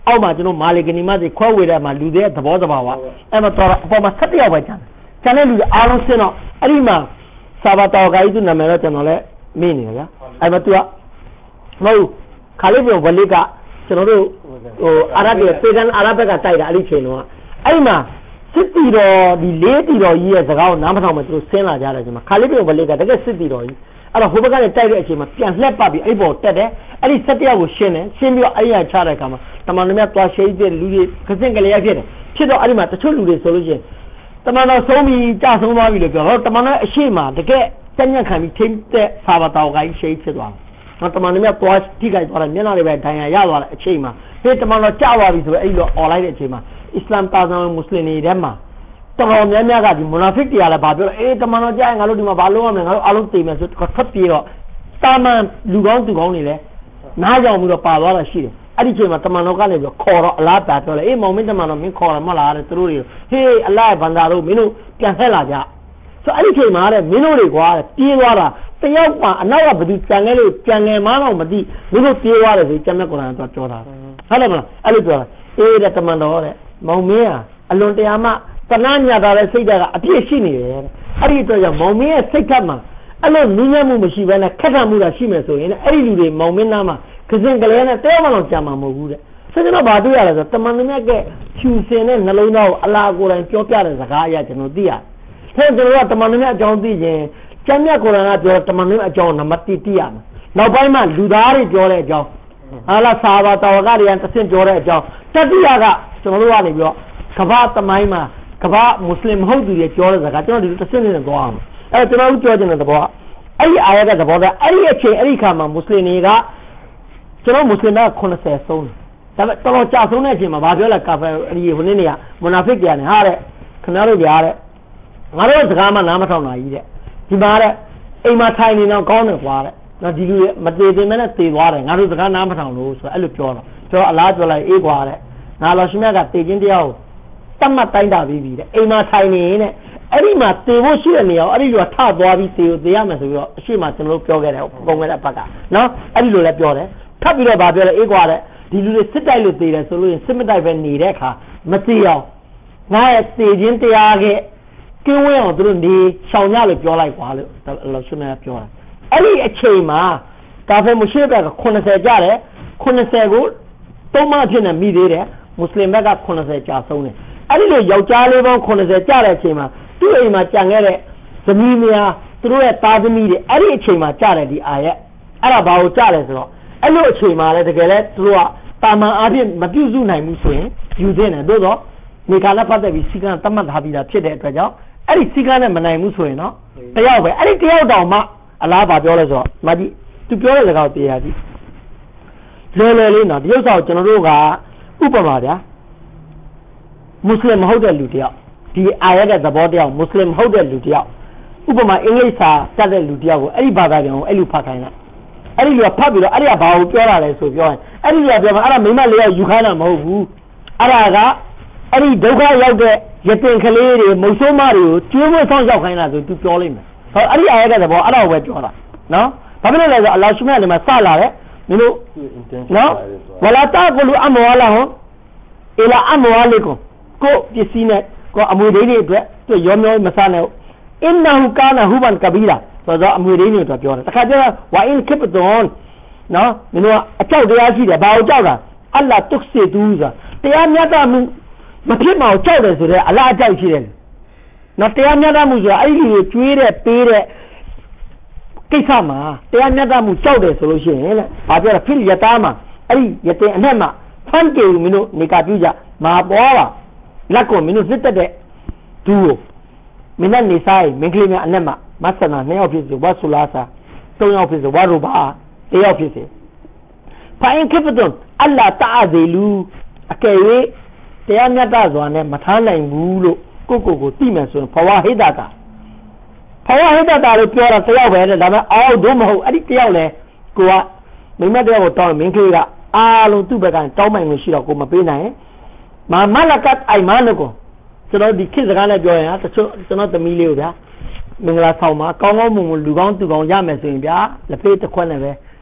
အောက်မှာကျွန်တော်မာလီကနီမတွေခွဲဝေတဲ့မှာလူတွေသဘောတဘာဝအဲ့မှာတော့အပေါ်မှာဆက်တယောက်ပဲကျန်ကျန်တဲ့လူတွေအားလုံးဆင်းတော့အဲ့ဒီမှာစာဘာတော်ကိုင်းသူနာမည်တော့ကျွန်တော်လည်းမင်းနေရဗျာအဲ့မှာ तू ကမဟုတ်ခါလေးပြောဝလိကကျွန်တော်တို့ဟိုအာရဗီပေကန်အာရဗက်ကတိုက်တာအဲ့ဒီချိန်တော့အဲ့မှာစစ်တီတော်ဒီလေးတီတော်ကြီးရဲ့စကားကိုနားမထောင်မှသူတို့ဆင်းလာကြတယ်ကျွန်မခါလေးပြောဝလိကတကယ်စစ်တီတော်ကြီးအဲ့တော့ဟိုဘက်ကလည်းတိုက်တဲ့အချိန်မှာပြန်လှက်ပတ်ပြီးအဲ့ပေါ်တက်တယ်အဲ့ဒီဆက်တယောက်ကိုရှင်းတယ်ရှင်းပြီးတော့အဲ့ရချတဲ့အခါမှာတမန်တော်များတွားရှိတဲ့လူတွေခစင်ကလေးရဖြစ်တယ်ဖြစ်တော့အဲ့ဒီမှာတချို့လူတွေဆိုလို့ရှိရင်တမန်တော်ဆုံးပြီးကြာဆုံးသွားပြီလို့ပြောတော့တမန်တော်အရှိမတကယ်တညံ့ခံပြီးထိမ့်တဲ့စာဘာတော်ကိုင်းရှိဖြစ်သွားတယ်နော်တမန်တော်များတွားထိခိုက်သွားတယ်မျက်နှာတွေပဲဒဏ်ရာရသွားတဲ့အချိန်မှာဒီတမန်တော်ကြာသွားပြီဆိုတော့အဲ့လိုអော်လိုက်တဲ့အချိန်မှာအစ္စလာမ်တာဇန်မွတ်စလင်တွေထဲမှာတော်တော်များများကဒီမူနာဖစ်တွေကလည်းဗာပြောအေးတမန်တော်ကြာရင်ငါတို့ဒီမှာဘာလုပ်ရမလဲငါတို့အားလုံးသိမယ်ဆိုတော့ထွက်ပြေးတော့တာမန်လူကောင်းသူကောင်းတွေလည်းနားကြောင်ပြီးတော့ပါသွားတာရှိတယ်အဲ့ဒီချိန်မှာတမန်တော်ကနေပြီးခေါ်တော့အလားပါပြောလေအေးမောင်မင်းတမန်တော်မင်းခေါ်ရမလားတဲ့သူတို့တွေဟေးအလားဘန္တာတို့မင်းတို့ပြန်ဆက်လာကြဆိုအဲ့ဒီချိန်မှာတဲ့မင်းတို့တွေကွာပြေးသွားတာတယောက်ပါအနောက်ကဘယ်သူကြံခဲ့လို့ကြံငယ်မတော့မသိမင်းတို့ပြေးသွားတယ်ဆိုကျမ်းမြတ်ကုရ်အာန်ကပြောတာဟုတ်တယ်မလားအဲ့လိုပြောတာအေးတဲ့တမန်တော်တဲ့မောင်မင်းဟာအလွန်တရာမှတနာညတာတဲ့စိတ်ဓာတ်ကအပြည့်ရှိနေတယ်အဲ့ဒီအတွက်ကြောင့်မောင်မင်းရဲ့စိတ်ဓာတ်မှာအဲ့လိုနည်းညံ့မှုမရှိဘဲနဲ့ခက်ထမှုတာရှိမယ်ဆိုရင်အဲ့ဒီလူတွေမောင်မင်းသားမှာကစင်ကလေးနဲ့တဲမလောက်ကြာမှာမဟုတ်ဘူးတဲ့ဆိုကျွန်တော်ဗာတွေ့ရလဲဆိုတမန်တော်ကဖြူစင်တဲ့နှလုံးသားကိုအလားကိုယ်တိုင်ပြောပြတဲ့စကားအရာကျွန်တော်သိရတယ်ဒါကျွန်တော်ကတမန်တော်အကြောင်းသိရင်ကျမ်းမြတ်ကုရ်အာန်ကပြောတမန်တော်အကြောင်းနံပါတ်တစ်သိရမယ်နောက်ပိုင်းမှာလူသားတွေပြောတဲ့အကြောင်းဟာလာစာဘာတော်ကတွေကတဆင့်ပြောတဲ့အကြောင်းတတိယကကျွန်တော်တို့ကနေပြီးတော့ကမ္ဘာသမိုင်းမှာကမ္ဘာမွတ်စလင်မဟုတ်သူတွေပြောတဲ့စကားကျွန်တော်ဒီတဆင့်နဲ့သွားအောင်အဲ့တော့ကျွန်တော်တို့ပြောချင်တဲ့သဘောအဲ့ဒီအာရကသဘောကအဲ့ဒီအချိန်အဲ့ဒီခါမှာမွတ်စလင်တွေကကျွန်တော်မွတ်စလင်က80ဆုံးဒါပေမဲ့တော်တော်ကြာဆုံးတဲ့အချိန်မှာဘာပြောလဲကာဖာဒီဟိုနေ့နေကမွနာဖစ်ကြတယ်ဟာတဲ့ခင်ဗျားတို့ကြားတဲ့ငါတို့စကားမှနားမထောင်နိုင်ကြီးတဲ့ဒီမှာတဲ့အိမ်မှာထိုင်နေတော့ကောင်းတယ်ကွာတဲ့နော်ဒီလူမသေးသေးမဲ့နဲ့သေသွားတယ်ငါတို့စကားနားမထောင်လို့ဆိုအဲ့လိုပြောတော့ကျွန်တော်အလားပြောလိုက်အေးကွာတဲ့ငါလောရှင်မြတ်ကသေခြင်းတရားကိုတတ်မှတ်တိုင်းတာပြီးပြီတဲ့အိမ်မှာထိုင်နေနဲ့အဲ့ဒီမှာသေဖို့ရှိတဲ့နေရာအဲ့ဒီလိုထသွားပြီးသေကိုသေရမယ်ဆိုပြီးတော့အရှိမကျွန်တော်တို့ပြောခဲ့တယ်ပုံခဲ့တဲ့ဘက်ကနော်အဲ့ဒီလိုလည်းပြောတယ်ထပ်ပြီးတော့ဗာပြောတယ်အေးကွာတဲ့ဒီလူတွေစစ်တိုက်လို့သေတယ်ဆိုလို့ရင်စစ်မတိုက်ပဲနေတဲ့အခါမသေအောင်ငါရဲ့သေခြင်းတရားကကင်းဝဲအောင်သူတို့နေရှောင်ကြလို့ပြောလိုက်ကွာလို့လောရှင်မြတ်ပြောတာအဲ့ဒီအချိန်မှာကာဖယ်မရှိဘက်က80ကျတယ်80ကိုသုံးမဖြစ်နေမိသေးတယ်မွတ်စလင်ဘက်က80ကြာဆုံးတယ်အဲ့ဒီလိုယောက်ျားလေးပေါင်း80ကျတဲ့အချိန်မှာသူ့အိမ်မှာကြံခဲ့တဲ့သမီးများသူတို့ရဲ့သားသမီးတွေအဲ့ဒီအချိန်မှာကြတယ်ဒီအာရက်အဲ့ဒါဘာကိုကြတယ်ဆိုတော့အဲ့လိုအချိန်မှာလည်းတကယ်လဲသူတို့ကတာမန်အားဖြင့်မပြုစုနိုင်ဘူးဆိုရင်ယူသင့်တယ်သို့တော့နေကာလပတ်သက်ပြီးစီကံသတ်မှတ်ထားပြီးသားဖြစ်တဲ့အတွက်ကြောင့်အဲ့ဒီစီကံနဲ့မနိုင်ဘူးဆိုရင်တော့တယောက်ပဲအဲ့ဒီတယောက်တောင်မှအလားပါပြောလဲဆိုတော့မကြီးသူပြောတဲ့စကားကိုတရားကြည့်လဲလဲလေးနော်ဒီဥစ္စာကိုကျွန်တော်တို့ကဥပမာဗျာမွတ်စလင်မဟုတ်တဲ့လူတယောက်ဒီအာရတဲ့သဘောတယောက်မွတ်စလင်မဟုတ်တဲ့လူတယောက်ဥပမာအင်္ဂလိပ်စာတတ်တဲ့လူတယောက်ကိုအဲ့ဒီဘာသာပြန်ကိုအဲ့လိုဖတ်ခိုင်းလိုက်အဲ့ဒီလူကဖတ်ပြီးတော့အဲ့ဒီကဘာကိုပြောတာလဲဆိုပြောရင်အဲ့ဒီလူကပြောမှာအဲ့ဒါမိမလေးကယူခိုင်းတာမဟုတ်ဘူးအဲ့ဒါကအဲ့ဒီဒုက္ခရောက်တဲ့ရတင်ကလေးတွေမုတ်ဆိုးမတွေကိုကျွေးမွေးဆောင်ရောက်ခိုင်းတာဆိုသူပြောလိုက်မယ်ဟောအဲ့ဒီအာရတဲ့သဘောအဲ့ဒါကိုပဲပြောတာနော်ဘာဖြစ်လို့လဲဆိုအလ္လာဟ်ရှုမြတ်လည်းမှာစလာတယ်မင်းတို့နော်ဝလာတာကလူအမဝလာဟောအလာအမဝလိကွန်ကိုပစ္စည်းနဲ့ကိုအမွေဒိန်းတွေအတွက်သူရောမျောမစားနဲ့အင်နဟူကာနဟူဘန်ကဘီရာဆိုတော့အမွေဒိန်းတွေအတွက်ပြောတယ်တခါကျတော့ဝါအင်ခစ်ပတွန်နော်မင်းတို့အကြောက်တရားရှိတယ်ဘာကိုကြောက်တာအလ္လာတုခ်စီတူဆိုတရားမြတ်တာမှုမဖြစ်မအောင်ကြောက်တယ်ဆိုတော့အလ္လာအကြောက်ရှိတယ်နော်တရားမြတ်တာမှုဆိုတာအဲ့ဒီလူကျွေးတဲ့ပေးတဲ့ကိစ္စမှာတရားမြတ်တာမှုကြောက်တယ်ဆိုလို့ရှိရင်လေဘာပြောလဲဖိလ်ယတာမှာအဲ့ဒီယတင်အနဲ့မှာဖန်ကေမင်းတို့နေကပြကြမာပေါ်ပါလက်ကိုမင်းတို့စစ်တက်တဲ့ဒူကိုမင်းနဲ့နေဆိုင်မင်းကလေးများအနဲ့မှာမဆနာနှစ်ယောက်ဖြစ်စေဝါဆူလာစာသုံးယောက်ဖြစ်စေဝါရူဘာတယောက်ဖြစ်စေဖိုင်ခိပတွန်အလ္လာတာဇေလူအကယ်၍တရားမြတ်တာစွာနဲ့မထားနိုင်ဘူးလို့ကိုကိုကိုသိမယ်ဆိုရင်ဖဝါဟိဒတာဖဝါဟိဒတာလို့ပြောတာတယောက်ပဲတဲ့ဒါပေမဲ့အောက်တို့မဟုတ်အဲ့ဒီတယောက်လဲကိုကမိမတယောက်ကိုတောင်းမင်းကလေးကအားလုံးသူ့ဘက်ကတောင်းပိုင်လို့ရှိတော့ကိုမပေးနိုင်မာမလကတ်အိုင်မနကိုကျွန်တော်ဒီခေတ်စကားနဲ့ပြောရင်တချို့ကျွန်တော်သမီးလေးကိုဗျာမင်္ဂလာဆောင်မှာကောင်းကောင်းမွန်မွန်လူကောင်းသူကောင်းရမယ်ဆိုရင်ဗျာလက်ဖေးတစ်ခွက်နဲ့ပဲ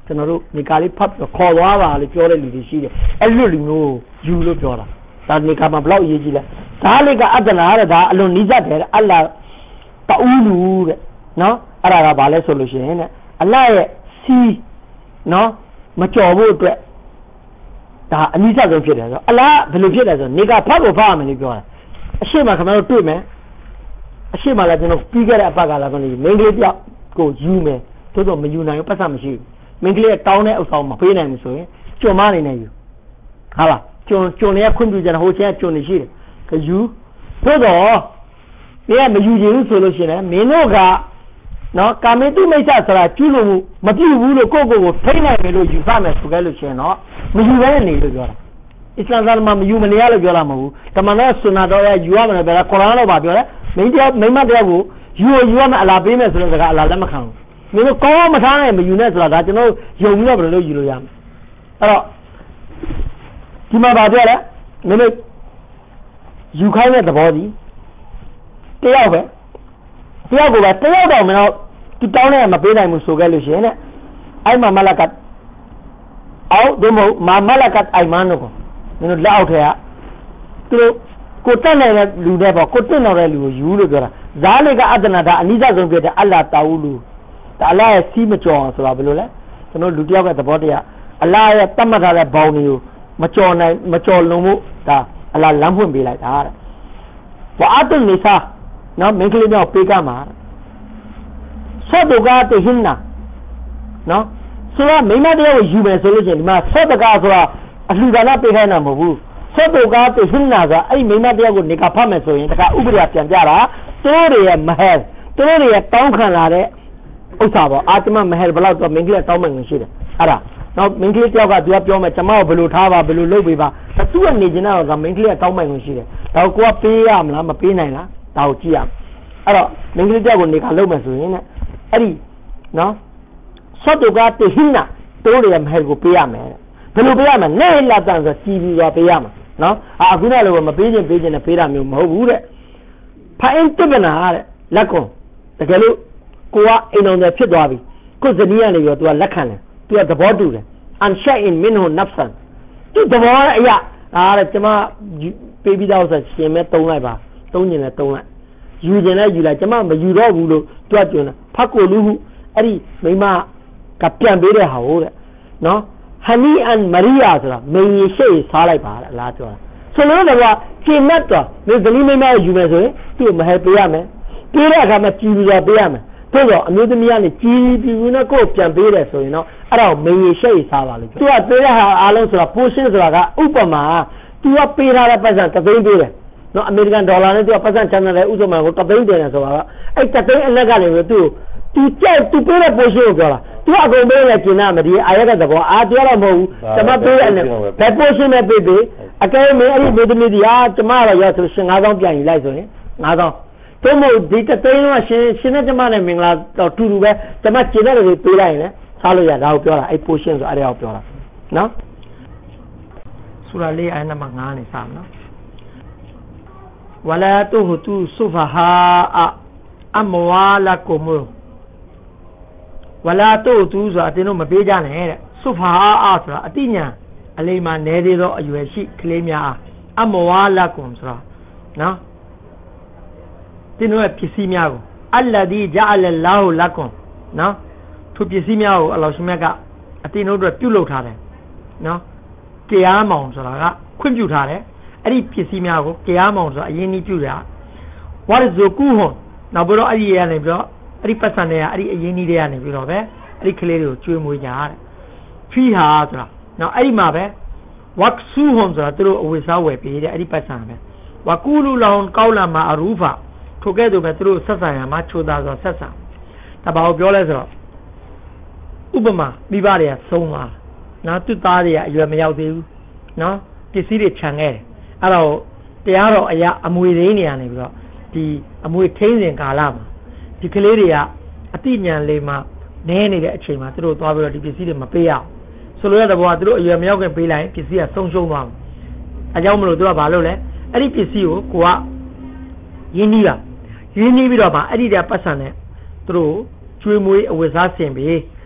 ကျွန်တော်တို့နေကာလေးဖတ်ပြီးခေါ်သွားပါလို့ပြောတဲ့လူတွေရှိတယ်အဲ့လိုလူမျိုးယူလို့ပြောတာဒါနေကာမှာဘလောက်အရေးကြီးလဲဒါလေးကအတ္တနာတဲ့ဒါအလွန်နီးစပ်တယ်အလ္လာဟ်တူလူတဲ့နော်အဲ့ဒါကဘာလဲဆိုလို့ရှိရင်တဲ့အလ္လာဟ်ရဲ့စီနော်မကြော်ဖို့အတွက်ဒါအနိစ္စဆုံးဖြစ်တယ်ဆိုအလ္လာဟ်ဘယ်လိုဖြစ်လဲဆိုနေကာဖတ်ဖို့ဖတ်ရမယ်လို့ပြောတာအရှိမခင်ဗျားတို့တွေ့မယ်အရှိမလည်းကျွန်တော်ပြီးခဲ့တဲ့အပတ်ကလာဆိုနေမင်းကလေးတယောက်ကိုယူမယ်သို့တော့မယူနိုင်ဘူးပတ်စံမရှိဘူးမင်းကလေးတောင်းတဲ့ဥစ္စာမပေးနိုင်ဘူးဆိုရင်ကျွံမနေနေယူဟာလားကျွံကျွံနေရခွင့်ပြုကြတယ်ဟိုချင်းကျွံနေရှိတယ်ကယူသို့တော့မင်းကမယူချင်ဘူးဆိုလို့ရှိရင်မင်းတို့ကနော်ကာမေတုမိစ္ဆဆိုတာကျူးလို့မပြုတ်ဘူးလို့ကိုယ့်ကိုယ်ကိုဖိနိုင်မယ်လို့ယူဆမယ်ဆိုကြလို့ရှိရင်တော့မယူဘဲနေလို့ပြောတာအစ္စလာမ်ကမယူမနေရလို့ပြောတာမဟုတ်ဘူးတမန်တော်ဆွန်နာတော်ရဲ့ယူရမယ်ပဲကုရ်အာန်တော့ပါပြောတယ်မင်းတရားမိမတရားကိုယူယူရမယ်အလားပေးမယ်ဆိုတဲ့စကားအလားလက်မခံဘူးမင်းတို့ကောင်းမထားနိုင်မယူနဲ့ဆိုတာဒါကျွန်တော်ယုံပြီးတော့ဘယ်လိုယူလို့ရမလဲအဲ့တော့ဒီမှာပါပြောလဲမင်းတို့ယူခိုင်းတဲ့သဘောကြီးတယောက်ပဲတယောက်ကိုပဲတယောက်တော့မင်းတို့ဒီတောင်းနဲ့မပေးနိုင်ဘူးဆိုခဲ့လို့ရှိရင်တဲ့အဲ့မှာမလကတ်အောက်ဒီမို့မာမလကတ်အိုင်မန်တို့ကိုမင်းတို့လက်အောက်ထဲကသူတို့ကိုတက်နိုင်တဲ့လူတွေပေါ့ကိုတက်နိုင်တဲ့လူကိုယူလို့ပြောတာဇာလိကအဒနာဒါအနိစ္စဆုံးဖြစ်တဲ့အလ္လာဟ်တာဝူလူဒါအလ္လာဟ်ရဲ့စီးမကြော်ဆိုတာဘယ်လိုလဲကျွန်တော်လူတယောက်ကသဘောတရားအလ္လာဟ်ရဲ့တတ်မှတ်ထားတဲ့ဘောင်တွေကိုမကြော်နိုင်မကြော်လုံမှုဒါအလ္လာဟ်လမ်းဖွင့်ပေးလိုက်တာတဲ့ဝါအတုနိစာနော်မင်းကလေးမျိုးပေးကမှာဆော့တုကာတဟင်းနာနော်ဆိုတော့မိမတရားကိုယူမယ်ဆိုလို့ရှိရင်ဒီမှာဆော့တကာဆိုတာအလှူဒါနပေးခိုင်းတာမဟုတ်ဘူးဆော့တုကာတဟင်းနာဆိုတာအဲ့မိမတရားကိုနေကဖတ်မယ်ဆိုရင်တခါဥပဒေပြန်ပြတာသူတို့တွေရဲ့မဟဲသူတို့တွေရဲ့တောင်းခံလာတဲ့ဥစ္စာပေါ့အာတမမဟဲဘလောက်တော့မင်းကလေးတောင်းမှငင်ရှိတယ်အဲ့ဒါနောက်မင်းကလေးတယောက်ကသူကပြောမယ်ကျမကိုဘယ်လိုထားပါဘယ်လိုလုပ်ပေးပါသူကနေကျင်တော့ကမင်းကလေးတောင်းမှငင်ရှိတယ်ဒါကိုကပေးရမလားမပေးနိုင်လားဒါကိုကြည့်ရအဲ့တော့မင်းကလေးတယောက်ကိုနေကလုပ်မယ်ဆိုရင်အဲ့ဒီနော်ဆော့တုကာတဟင်းနာတိုးတွေမဟဲကိုပေးရမယ်ဘယ်လိုပေးရမလဲနေလာတန်ဆိုကြည်ပြီးတော့ပေးရမှာနော်အခုနကလိုမပေးခြင်းပေးခြင်းနဲ့ပေးတာမျိုးမဟုတ်ဘူးတဲ့ဖိုင်တပနာတဲ့လက်ကွန်တကယ်လို့ကိုကအိမ်တော်တွေဖြစ်သွားပြီကိုဇနီးကနေပြီးတော့ तू ကလက်ခံတယ် तू ကသဘောတူတယ်အန်ရှာအင်မင်ဟူနဖ်ဆန် तू သဘောအရာအားတဲ့ကျမပေးပြီးတော့ဆိုရှင်မဲတုံးလိုက်ပါတုံးကျင်လဲတုံးလိုက်ယူကျင်လဲယူလိုက်ကျမမယူတော့ဘူးလို့ तू ကကျွန်းတယ်ဖတ်ကိုလူဟုအဲ့ဒီမိမကပြန်ပေးတဲ့ဟာဟုတ်တဲ့နော်ဟနီအန်မရီယာဆိုတာမင်းကြီးရှိစားလိုက်ပါလားလားပြောတာဆိုလို့တော့ကျင်တ်တော့မင်းဇနီးမိမယူမယ်ဆိုရင်သူ့မဟဲပေးရမယ်ပေးတဲ့အခါမှာကြည်ပြီးတော့ပေးရမယ်တို့တော့အမျိုးသမီးကနေကြည်ပြီးဘူးနဲ့ကိုယ်ပြန်ပေးတယ်ဆိုရင်တော့အဲ့ဒါကိုမင်းကြီးရှိစားပါလို့သူကပေးတဲ့ဟာအားလုံးဆိုတာ portion ဆိုတာကဥပမာ तू ကပေးထားတဲ့ပတ်စံတသိန်းပေးတယ်နော်အမေရိကန်ဒေါ်လာနဲ့ तू ကပတ်စံချမ်းသာတဲ့ဥစ္စာမှကိုတသိန်းတင်တယ်ဆိုတာကအဲ့တသိန်းအလက်ကလည်းသူ့ तू ကြိုက် तू ပေးတဲ့ portion ကိုပြောတာ तू အကုန်ပေးလဲကျင်နာမဒီအာရကသဘောအာပြောတော့မဟုတ်ဘူးကျမပေးတဲ့ဘယ် portion နဲ့ပေးပေးအကဲမင်းအဲ့ဒီမျိုးသမီးဒီဟာကျမတော့ရောက်ဆိုရှင်ငါးသောင်းပြန်ယူလိုက်ဆိုရင်ငါးသောင်းတို့မို့ဒီတသိန်းတော့ရှင်ရှင်နဲ့ကျမနဲ့မင်္ဂလာတော့တူတူပဲကျမကျင်တဲ့တွေပေးလိုက်ရင်လည်းစားလို့ရဒါကိုပြောတာအဲ့ portion ဆိုအဲ့ဒါကိုပြောတာနော်ဆူရာလေးအဲ့နံပါတ်၅နဲ့စမယ်နော်ဝလာတုဟတူဆုဖဟာအမဝါလကုမဝလာတုတူဆိုတာအတင်းတို့မပေးကြနဲ့တဲ့ဆုဖဟာအဆိုတာအတိညာအလိမ္မာနဲသေးသောအရွယ်ရှိကလေးများအမဝါလကုမ်ဆိုတာနော်တင်းတို့ရဲ့ပစ္စည်းများကိုအလ္လာဒီဂျာအလလာဟူလကွန်နော်သူပစ္စည်းများကိုအလ္လာဟ်ရှင်မြတ်ကအတင်းတို့အတွက်ပြုလုပ်ထားတယ်နော်တရားမောင်ဆိုတာကခွင့်ပြုထားတယ်အဲ့ဒီပစ္စည်းများကိုတရားမောင်ဆိုတာအရင်ကြီးပြုတာဝါရဇူကူဟွန်နောက်ပြီးတော့အဲ့ဒီရနေပြီးတော့အဲ့ဒီပတ်စံတွေကအဲ့ဒီအရင်ကြီးတွေကနေပြီးတော့ပဲအဲ့ဒီကလေးတွေကိုကျွေးမွေးကြတဲ့ဖီဟာဆိုတာနော်အဲ့ဒီမှာပဲဝက်ဆူဟွန်ဆိုတာသူတို့အဝိစားဝယ်ပေးတဲ့အဲ့ဒီပတ်စံပဲဝကူလူလောင်ကောက်လာမှာအရူဖာထိုကဲ့သို့ပဲသူတို့ဆက်ဆံရမှာချိုသားဆိုဆက်ဆံဒါဘာကိုပြောလဲဆိုတော့ဥပမာမိဘတွေကဆုံးသွားနော်သူ့သားတွေကအရွယ်မရောက်သေးဘူးနော်ပစ္စည်းတွေခြံခဲ့တယ်အဲ့တော့တရားတော်အရာအမွေရင်းနေရနေပြီးတော့ဒီအမွေထိန်းစဉ်ကာလမှာဒီကလေးတွေကအတိညာလေးမှာနဲနေတဲ့အချိန်မှာသူတို့သွားပြီးတော့ဒီပစ္စည်းတွေမပေးရအောင်ဆိုလိုရတဲ့ဘဝသူတို့အရွယ်မရောက်ခင်ပေးလိုက်ရင်ပစ္စည်းကဆုံးရှုံးသွားမှာအဲကြောင့်မလို့သူကဘာလုပ်လဲအဲ့ဒီပစ္စည်းကိုကိုကရင်းနှီးတာရင်းနှီးပြီးတော့မှအဲ့ဒီတည်းပတ်စံနဲ့သူတို့ကျွေးမွေးအဝတ်စားဆင်ပြီး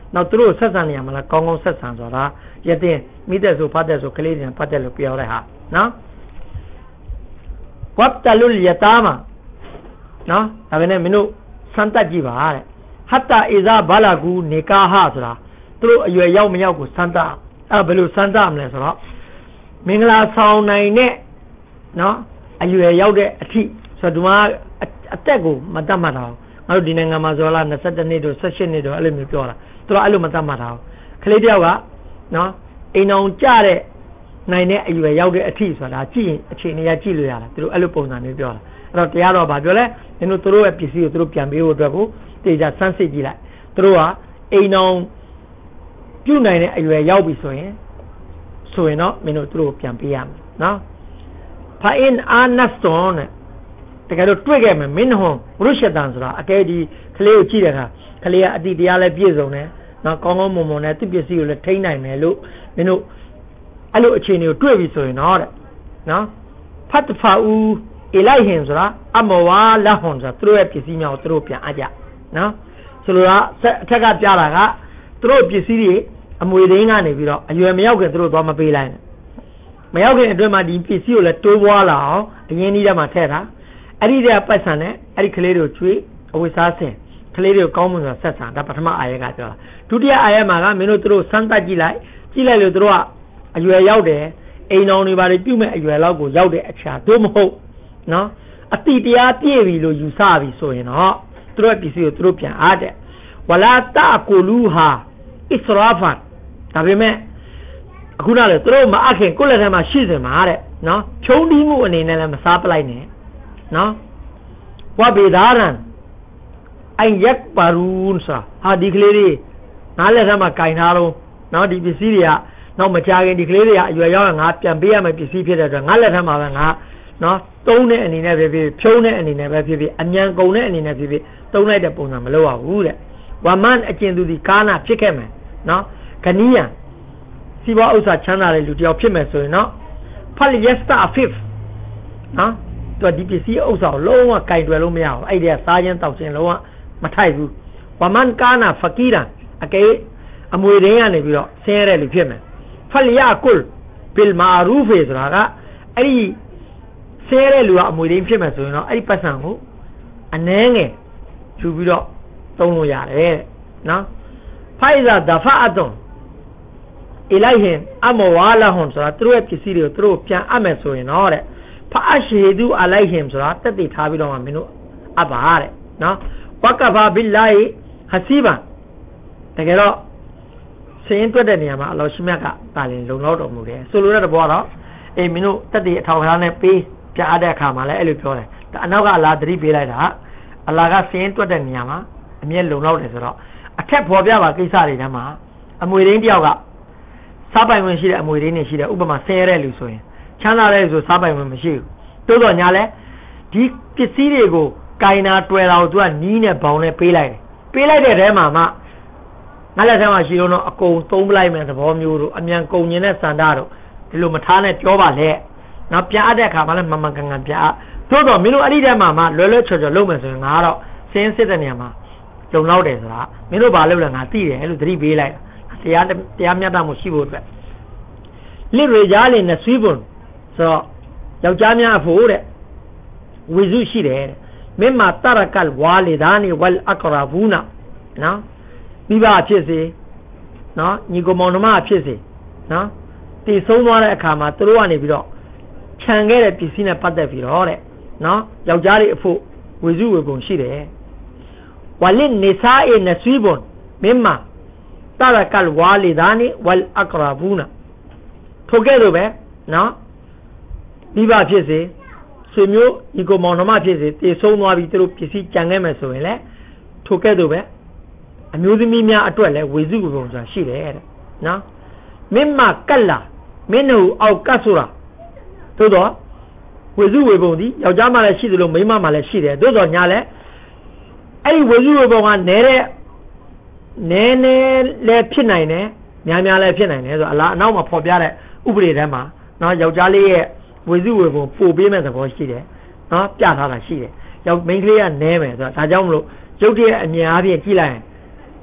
နောက်သူတို့ဆက်ဆံနေရမှာလားကောင်းကောင်းဆက်ဆံဆိုတာရတဲ့မိတဲ့ဆိုဖတ်တဲ့ဆိုကလေးတွေဖတ်တဲ့လို့ပြောတဲ့ဟာနော်ဝတ်တလူလ်ယတာမာနော်ဒါပဲနဲ့မင်းတို့စမ်းတက်ကြည့်ပါတဲ့ဟတ္တအီဇာဘာလာကူနေကာဟဆိုတာသူတို့အရွယ်ရောက်မရောက်ကိုစမ်းတက်အဲ့ဘယ်လိုစမ်းတက်မလဲဆိုတော့မင်္ဂလာဆောင်နိုင်တဲ့နော်အရွယ်ရောက်တဲ့အထိဆိုတော့ဒီမှာအသက်ကိုမတတ်မှတ်တော့ငါတို့ဒီနိုင်ငံမှာဆိုလားနှစ်၁၁နှစ်တို့၁၈နှစ်တို့အဲ့လိုမျိုးပြောတာသူတို့အဲ့လိုမတတ်မှတ်တော့ကလေးတယောက်ကနော်အိမ်အောင်ကြတဲ့နိုင်တဲ့အရွယ်ရောက်တဲ့အထိဆိုတာကြည့်ရင်အခြေအနေရကြည့်လို့ရတာသူတို့အဲ့လိုပုံစံမျိုးပြောတာအဲ့တော့တရားတော်ဘာပြောလဲမင်းတို့သူတို့ရဲ့ပစ္စည်းကိုသူတို့ပြန်ပေးဖို့အတွက်ကိုတေချာစမ်းစစ်ကြည့်လိုက်သူတို့ကအိမ်အောင်ပြုတ်နိုင်တဲ့အရွယ်ရောက်ပြီဆိုရင်ဆိုရင်တော့မင်းတို့သူတို့ပြန်ပေးရမယ်နော်ဖာအင်အာနတ်သွန်တကယ်တော့တွေ့ခဲ့မယ်မင်းဟွန်ဘုရုရှတန်ဆိုတာအကဲဒီကလေးကိုကြည့်တဲ့အခါကလေးကအတိတရားလည်းပြည့်စုံတယ်နော်ကောင်းကောင်းမွန်မွန်နဲ့သူ့ပစ္စည်းကိုလည်းထိန်းနိုင်မယ်လို့မင်းတို့အဲ့လိုအခြေအနေကိုတွေ့ပြီဆိုရင်တော့တဲ့နော်ဖတ်ဖာဦးအလိုက်ဟင်ဆိုတာအမဝါလာဟွန်ဆိုတာသူတို့ရဲ့ပစ္စည်းများကိုသူတို့ပြန်အကြနော်ဆိုလိုတာအထက်ကပြတာကသူတို့ပစ္စည်းတွေအမွေသိန်းကနေပြီးတော့အရွယ်မရောက်ခင်သူတို့သွားမပေးလိုက်နဲ့မရောက်ခင်အတွင်းမှာဒီပစ္စည်းကိုလည်းတိုးပွားလာအောင်အရင်ကြီးထဲမှာထည့်တာအဲ့ဒီတည်းကပတ်စံနဲ့အဲ့ဒီကလေးတွေကိုကျွေးအဝိစားဆင်ကလေးတွေကိုကောင်းမွန်စွာဆက်ဆံဒါပထမအာရကပြောတာဒုတိယအာရမှာကမင်းတို့တို့စမ်းသပ်ကြည့်လိုက်ကြည့်လိုက်လို့တို့ကအရွယ်ရောက်တယ်အိမ်တော်တွေဘာတွေပြုတ်မဲ့အရွယ်လောက်ကိုရောက်တဲ့အခြာတို့မဟုတ်နော်အတိတရားပြည့်ပြီလို့ယူဆပြီဆိုရင်တော့တို့ပစ္စည်းကိုတို့ပြန်အားတဲ့ဝလာတာကိုလူဟာအစ္စရာဖန်ဒါပေမဲ့အခုနလည်းတို့မအခင်ကိုယ့်လက်ထဲမှာရှိစင်မှာတဲ့နော်ဖြုံးတီးမှုအနေနဲ့လည်းမစားပလိုက်နဲ့နော်ဝဘေဒါရန်အိုင်ရက်ပါရူန်စာဟာဒီကလေးတွေငါလက်ထဲမှာကင်ထားတော့နော်ဒီပစ္စည်းတွေကနောက်မကြခင်ဒီကလေးတွေကအရွယ်ရောက်ငါပြန်ပေးရမယ်ပစ္စည်းဖြစ်တဲ့အတွက်ငါလက်ထဲမှာပဲငါနော်တုံးတဲ့အနေနဲ့ပဲဖြစ်ဖြုံးတဲ့အနေနဲ့ပဲဖြစ်ဖြစ်အမြန်ကုန်တဲ့အနေနဲ့ဖြစ်ဖြစ်တုံးလိုက်တဲ့ပုံစံမလုပ်ရဘူးတဲ့ဝမန်အကျဉ်သူဒီကာနာဖြစ်ခဲ့မယ်နော်ဂနီးယံစီဘွားဥစ္စာချမ်းသာတဲ့လူတယောက်ဖြစ်မယ်ဆိုရင်နော်ဖလ်ယက်စတာဖစ်နော်သူဒီပစ္စည်းဥစ္စာကိုလုံးဝကင်တွယ်လို့မရဘူးအဲ့ဒီကစားခြင်းတောက်ခြင်းလုံးဝမထိုက်ဘူးဝမန်ကာနာဖကီရန်အကဲအမွေရင်းကနေပြီးတော့ဆင်းရဲတဲ့လူဖြစ်မယ်ဖလ်ယာကုလ်ဘီလ်မာရူဖ်ဆိုတာကအဲ့ဒီဆင်းရဲတဲ့လူကအမွေရင်းဖြစ်မယ်ဆိုရင်တော့အဲ့ဒီပတ်စံကိုအနှဲငယ်ယူပြီးတော့သုံးလို့ရတယ်နော်ဖိုင်ဇာဒဖာအတုံအလိုက်ဟင်အမဝါလာဟွန်ဆိုတာသူတို့ရဲ့ပစ္စည်းတွေကိုသူတို့ပြန်အပ်မယ်ဆိုရင်တော့တဲ့ဖာရှေဒူအလိုက်ဟင်ဆိုတာတက်တည်ထားပြီးတော့မှမင်းတို့အပ်ပါတဲ့နော်ဝကဖာဘီလာဟီဟစီဘန်တကယ်တော့စရင်တွက်တဲ့နေရာမှာအလောရှိမြတ်ကပါရင်လုံလောက်တော်မူတယ်ဆိုလိုတဲ့ဘောတော့အေးမင်းတို့တက်တည်အထောက်အထားနဲ့ပေးပြအပ်တဲ့အခါမှာလည်းအဲ့လိုပြောတယ်အနောက်ကအလားသတိပေးလိုက်တာအလားကစရင်တွက်တဲ့နေရာမှာအမြဲလုံလောက်တယ်ဆိုတော့အထက်ဖော်ပြပါကိစ္စတွေထဲမှာအမွေရင်းတယောက်ကစားပိုင်ဝင်ရှိတဲ့အမွေရင်းတွေရှိတယ်ဥပမာဆင်းရဲတဲ့လူဆိုရင်ချမ်းသာတဲ့ဆိုစားပိုင်ဝင်မရှိဘူးတိုးတော့ညာလဲဒီပစ္စည်းတွေကိုကင်နာတွယ်တာကိုသူကနီးနဲ့ဘောင်နဲ့ပေးလိုက်တယ်ပေးလိုက်တဲ့ထဲမှာမှငါလက်ထဲမှာရှိလို့တော့အကုန်သုံးပလိုက်မယ်သဘောမျိုးတို့အမြန်ကုန်ကျင်တဲ့စန္ဒတို့ဒီလိုမထားနဲ့ပြောပါလေနောက်ပြန်အပ်တဲ့အခါမှလည်းမမှန်ကန်ကန်ပြန်အပ်တိုးတော့မင်းတို့အဲ့ဒီထဲမှာမှလွယ်လွယ်ချော်ချော်လုပ်မယ်ဆိုရင်ငါကတော့စင်းစစ်တဲ့နေရာမှာလုံလောက်တယ်ဆိုတာမင်းတို့ဘာလုပ်လဲငါသိတယ်လို့သတိပေးလိုက်တရားတရားမျှတမှုရှိဖို့အတွက်လစ်ရေကြားလေးနဲ့ဆွေးပွန်ဆိုတော့ယောက်ျားများအဖို့တဲ့ဝိစုရှိတယ်မင်းမတရကလ်ဝါလီဒါနီဝလ်အကရာဘူနာနော်မိဘဖြစ်စေနော်ညီကောင်မောင်နှမဖြစ်စေနော်တည်ဆုံးသွားတဲ့အခါမှာသူတို့ကနေပြီးတော့ခြံခဲ့တဲ့ပစ္စည်းနဲ့ပတ်သက်ပြီးတော့တဲ့နော်ယောက်ျားတွေအဖို့ဝိစုဝေပုံရှိတယ်ဝလင်နိဆာအီနဆွီဘွန်မင်းမတရကလ်ဝါလီဒါနီဝလ်အကရာဘူနာထိုကဲ့သို့ပဲနော်မိဘဖြစ်စေဆွေမျိုးညီကောင်မောင်နှမဖြစ်စေတည်ဆုံးသွားပြီးသူတို့ပစ္စည်းကြံခဲ့မယ်ဆိုရင်လည်းထိုကဲ့သို့ပဲအမျိုးသမီးများအတွက်လည်းဝေစုဝေပုံဆိုတာရှိတယ်တဲ့နော်မင်းမကက်လာမင်းတို့အောက်ကတ်ဆိုတာသို့တော့ဝေစုဝေပုံဒီယောက်ျားမှလည်းရှိသလိုမိန်းမမှလည်းရှိတယ်သို့တော့ညာလည်းအဲ့ဒီဝေစုဝေပုံကနဲတဲ့နဲနဲလည်းဖြစ်နိုင်တယ်များများလည်းဖြစ်နိုင်တယ်ဆိုတော့အလားအနောက်မှာဖော်ပြတဲ့ဥပဒေထဲမှာနော်ယောက်ျားလေးရဲ့ဝေစုဝေပုံပို့ပေးမဲ့သဘောရှိတယ်နော်ပြထားတာရှိတယ်ယောက်မိန်းကလေးကနဲမယ်ဆိုတော့ဒါကြောင့်မလို့ရုပ်တရက်အမြင်အားဖြင့်ကြည့်လိုက်ရင်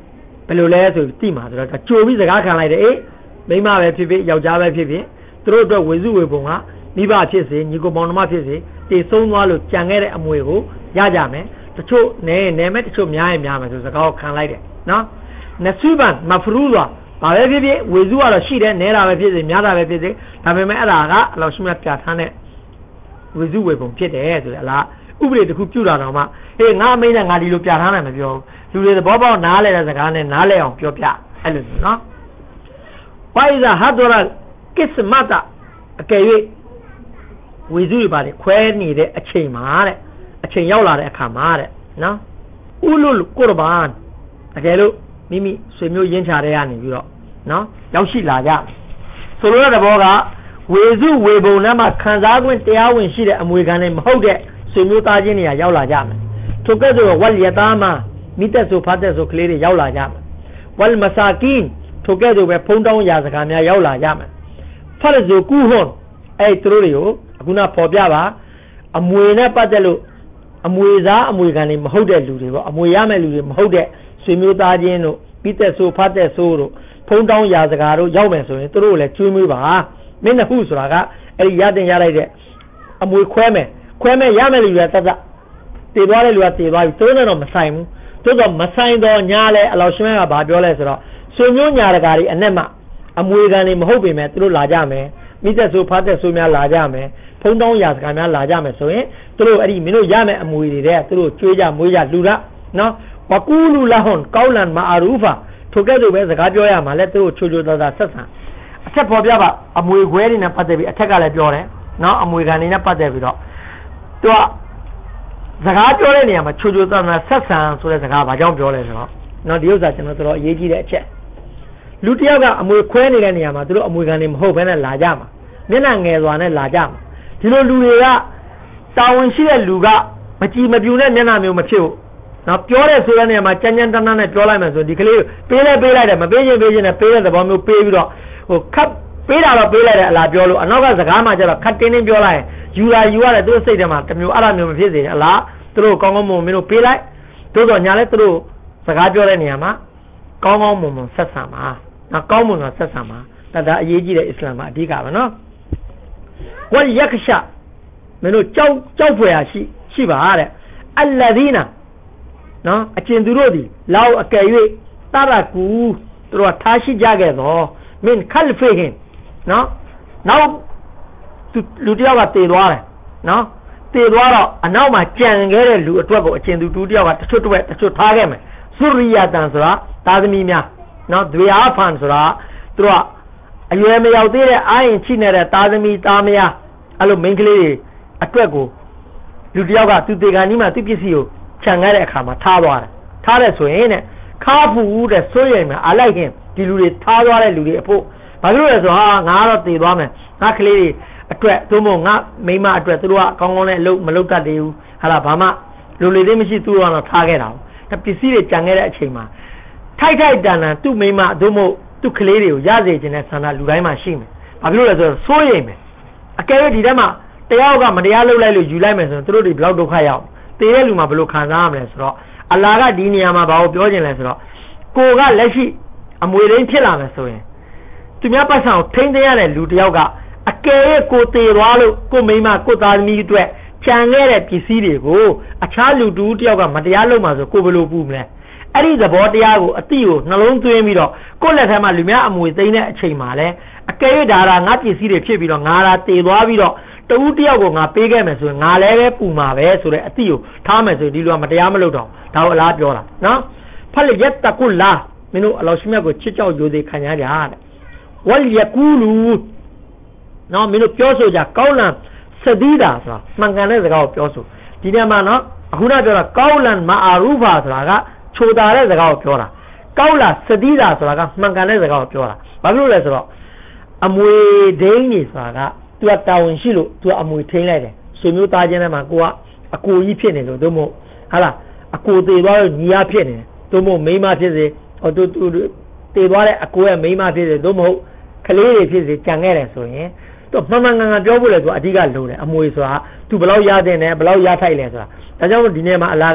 ဘယ်လိုလဲဆိုတိမှာဆိုတော့ကြိုပြီးစကားခံလိုက်တယ်အေးမိမပဲဖြစ်ဖြစ်ယောက်ျားပဲဖြစ်ဖြစ်သူတို့အတွက်ဝေစုဝေပုံကမိဘဖြစ်စေညီကိုမောင်နှမဖြစ်စေတည်ဆုံးသွားလို့ကြံခဲ့တဲ့အမွေကိုရကြမယ်တချို့နဲနဲမဲ့တချို့များရင်များမယ်ဆိုစကားကိုခံလိုက်တယ်နော်နဆူဘန်မဖရူလာဘာပဲဖြစ်ဖြစ်ဝေစုကတော့ရှိတယ်နဲတာပဲဖြစ်စေများတာပဲဖြစ်စေဒါပေမဲ့အဲ့ဒါကအလောရှိမြတ်ပြဋ္ဌာန်းတဲ့ဝေစုဝေပုံဖြစ်တယ်ဆိုတဲ့အလားဥပဒေတစ်ခုပြုတာတော့မှဟေးငါအမိနဲ့ငါဒီလိုပြဋ္ဌာန်းနိုင်မပြောလူတွေသဘောပေါက်နားလဲတဲ့စကားနဲ့နားလဲအောင်ပြောပြအဲ့လိုနော်ဝိုင်ဇာဟာဒရာကစ်မတာအကယ်၍ဝေစုတွေပါလေခွဲနေတဲ့အချိန်မှာတဲ့အချိန်ရောက်လာတဲ့အခါမှာတဲ့နော်ဥလုကုရ်ဘန်တကယ်လို့မိမိဆွေမျိုးရင်းချတဲ့ကနေပြီးတော့နော်ရောက်ရှိလာကြဆိုလိုတဲ့သဘောကဝေစုဝေဘုံနဲ့မှခံစား권တရားဝင်ရှိတဲ့အမွေခံတွေမဟုတ်တဲ့ဆွေမျိုးသားချင်းတွေကရောက်လာကြမယ်ထိုကဲ့သို့ဝတ်ရသားမှာမိသက်ဆိုဖတ်သက်ဆိုကလေးတွေရောက်လာကြမယ်ဝတ်မဆာကင်ထိုကဲ့သို့ပဲဖုံးတောင်းရာစကားများရောက်လာကြမယ်ဖတ်ဇိုကူဟွန်အဲ့သူတို့တွေကိုအခုနပေါ်ပြပါအမွေနဲ့ပတ်သက်လို့အမွေစားအမွေခံတွေမဟုတ်တဲ့လူတွေပေါ့အမွေရမဲ့လူတွေမဟုတ်တဲ့ဆွေမျိုးသားချင်းတို့မိသက်ဆိုဖတ်သက်ဆိုတို့ဖုံးတောင်းရာစကားတို့ရောက်မယ်ဆိုရင်သူတို့ကိုလည်းကျွေးမွေးပါမင်းနှစ်ခုဆိုတာကအဲ့ဒီရတင်ရလိုက်တဲ့အမွေခွဲမယ်ခွဲမဲ့ရမဲ့လူတွေတတ်တတ်တည်သွားတဲ့လူကတည်သွားပြီသူတို့နဲ့တော့မဆိုင်ဘူးသို့တော့မဆိုင်တော့ညာလဲအလောရှင်ကဘာပြောလဲဆိုတော့ဆွေမျိုးညာတကာတွေအနဲ့မှအမွေခံတွေမဟုတ်ပေမဲ့သူတို့လာကြမယ်မိသက်ဆိုဖတ်သက်ဆိုများလာကြမယ်ဖုံးတောင်းရာစကားများလာကြမယ်ဆိုရင်သူတို့အဲ့ဒီမင်းတို့ရမယ်အမွေတွေတဲ့သူတို့ကျွေးကြမွေးကြလူရနော်ဝကူလူလာဟွန်ကောလန်မာအာရူဖာထိုကဲ့သို့ပဲစကားပြောရမှာလဲသူတို့ချိုချိုသားသားဆက်ဆံအထက်ပေါ်ပြပါအမွေခွဲတွေနဲ့ပတ်သက်ပြီးအထက်ကလည်းပြောတယ်နော်အမွေခံတွေနဲ့ပတ်သက်ပြီးတော့သူကစကားပြောတဲ့နေရာမှာချိုချိုသားသားဆက်ဆံဆိုတဲ့စကားဘာကြောင့်ပြောလဲဆိုတော့နော်ဒီဥစ္စာကျွန်တော်တို့အရေးကြီးတဲ့အချက်လူတယောက်ကအမွေခွဲနေတဲ့နေရာမှာသူတို့အမွေခံတွေမဟုတ်ဘဲနဲ့လာကြမှာမျက်နှာငယ်စွာနဲ့လာကြမှာဒီလိုလူတွေကတာဝန်ရှိတဲ့လူကမကြည်မပြူတဲ့မျက်နှာမျိုးမဖြစ်ဘူးနော်ပြောတဲ့ဆိုတဲ့နေရာမှာကြမ်းကြမ်းတမ်းတမ်းနဲ့ပြောလိုက်မယ်ဆိုဒီကလေးပေးလဲပေးလိုက်တယ်မပေးချင်းပေးချင်းနဲ့ပေးတဲ့သဘောမျိုးပေးပြီးတော့ဟိုခတ်ပေးတာတော့ပေးလိုက်တယ်အလားပြောလို့အနောက်ကစကားမှကျတော့ခတ်တင်းတင်းပြောလိုက်ရင်ယူလာယူရတယ်သူတို့စိတ်ထဲမှာတမျိုးအဲ့လိုမျိုးမဖြစ်စေနဲ့အလားသူတို့ကောင်းကောင်းမွန်မင်းတို့ပေးလိုက်တို့တော့ညာလဲသူတို့စကားပြောတဲ့နေရာမှာကောင်းကောင်းမွန်မွန်ဆက်ဆံပါနော်ကောင်းမွန်တော့ဆက်ဆံပါဒါဒါအရေးကြီးတဲ့အစ္စလာမ်မှာအဓိကပဲနော်ဝတ်ရက်ရှမင်းတို့ကြောက်ကြောက်ဖွယ်ရရှိရှိပါတဲ့အလ္လဒီနာနော်အကျဉ်သူတို့ဒီလောက်အကယ်၍တရကူသူတို့ထားရှိကြခဲ့တော့မင်းခလ်ဖေဟင်နော်နောက်လူတယောက်ကတည်သွားတယ်နော်တည်သွားတော့အနောက်မှာကြံခဲ့တဲ့လူအတွက်ကိုအကျဉ်သူတူတယောက်ကတချို့တစ်ဝက်တချို့ထားခဲ့မယ်ဇူရီယာတန်ဆိုတာသားသမီးများနော်ဒွေအားဖန်ဆိုတာသူတို့ကအရွယ်မရောက်သေးတဲ့အာရင်ချိနေတဲ့သားသမီးသားမယားအဲ့လိုမိန်းကလေးတွေအတွက်ကိုလူတယောက်ကသူတေကန်ကြီးမှာသူပစ္စည်းကိုခြံခဲ့တဲ့အခါမှာထားသွားတယ်ထားတယ်ဆိုရင်တဲ့ခါဖူးတဲ့စိုးရိမ်မှာအလိုက်ခင်ဒီလူတွေထားသွားတဲ့လူတွေအဖို့ဘာလို့လဲဆိုဟာငါကတော့တည်သွားမယ်ငါကလေးတွေအတွက်သို့မဟုတ်ငါမိမအတွက်သူတို့ကကောင်းကောင်းနဲ့အလုပ်မလုပ်တတ်သေးဘူးဟာလားဘာမှလူလေသေးမရှိသူတို့ကတော့ထားခဲ့တာဒါပစ္စည်းတွေကြံခဲ့တဲ့အချိန်မှာထိုက်ထိုက်တန်တန်သူ့မိမသို့မဟုတ်သူ့ကလေးတွေကိုရစေခြင်းနဲ့ဆန္ဒလူတိုင်းမှာရှိမယ်ဘာဖြစ်လို့လဲဆိုတော့စိုးရိမ်မယ်အကယ်၍ဒီထဲမှာတရားကမတရားလုပ်လိုက်လို့ယူလိုက်မယ်ဆိုရင်သူတို့တွေဘယ်လောက်ဒုက္ခရောက်တည်တဲ့လူမှာဘယ်လိုခံစားရမလဲဆိုတော့အလာကဒီနေရာမှာဘာကိုပြောခြင်းလဲဆိုတော့ကိုကလက်ရှိအမွေရင်းဖြစ်လာမယ်ဆိုရင်သူများပတ်ဆောင်ထိန်းသိမ်းရတဲ့လူတယောက်ကအကယ်၍ကိုတည်သွားလို့ကိုမိမကိုသားသမီးအတွက်ကြံခဲ့တဲ့ပစ္စည်းတွေကိုအခြားလူတူတယောက်ကမတရားလုပ်မှဆိုကိုဘယ်လိုပူမလဲအဲ့ဒီသဘောတရားကိုအတိကိုနှလုံးသွင်းပြီးတော့ကိုယ့်လက်ထဲမှာလူများအမွေသိမ်းတဲ့အချိန်မှာလဲအကယ်၍ဒါကငါပစ္စည်းတွေဖြစ်ပြီးတော့ငါသာတည်သွားပြီးတော့တူတယောက်ကိုငါပေးခဲ့မယ်ဆိုရင်ငါလည်းပဲပူမှာပဲဆိုတဲ့အတိကိုထားမယ်ဆိုရင်ဒီလူကမတရားမလုပ်တော့ဒါကိုအလားပြောတာနော်ဖလရက်တကုလာမင်းတို့အလောရှိမြတ်ကိုချစ်ကြောက်ယူသေးခံရကြတဲ့ဝလ်ယကူလူနော်မင်းတို့ပြောဆိုကြကောင်းလံစဒီဒါဆိုတာမှန်ကန်တဲ့စကားကိုပြောဆိုဒီနေ့မှာနော်အခုနပြောတာကောင်းလံမအာရူဖာဆိုတာကချိုတာတဲ့စကားကိုပြောတာကောင်းလာစဒီဒါဆိုတာကမှန်ကန်တဲ့စကားကိုပြောတာဘာဖြစ်လို့လဲဆိုတော့အမွေဒိန်းနေဆိုတာကသူကတာဝန်ရှိလို့သူကအမွေထိန်းလိုက်တယ်ဆွေမျိုးသားချင်းထဲမှာကိုကအကိုကြီးဖြစ်နေလို့သို့မဟုတ်ဟာလားအကိုတည်သွားလို့ညီရဖြစ်နေတယ်သို့မဟုတ်မိန်းမဖြစ်စေဟိုသူတည်သွားတဲ့အကိုရဲ့မိန်းမဖြစ်စေသို့မဟုတ်ကလေးတွေဖြစ်စေကြံခဲ့တယ်ဆိုရင်သူမှန်မှန်ကန်ကန်ပြောဖို့လေသူအဓိကလိုတယ်အမွေဆိုတာသူဘယ်လောက်ရတဲ့နဲ့ဘယ်လောက်ရထိုက်လဲဆိုတာဒါကြောင့်ဒီနေ့မှာအလာက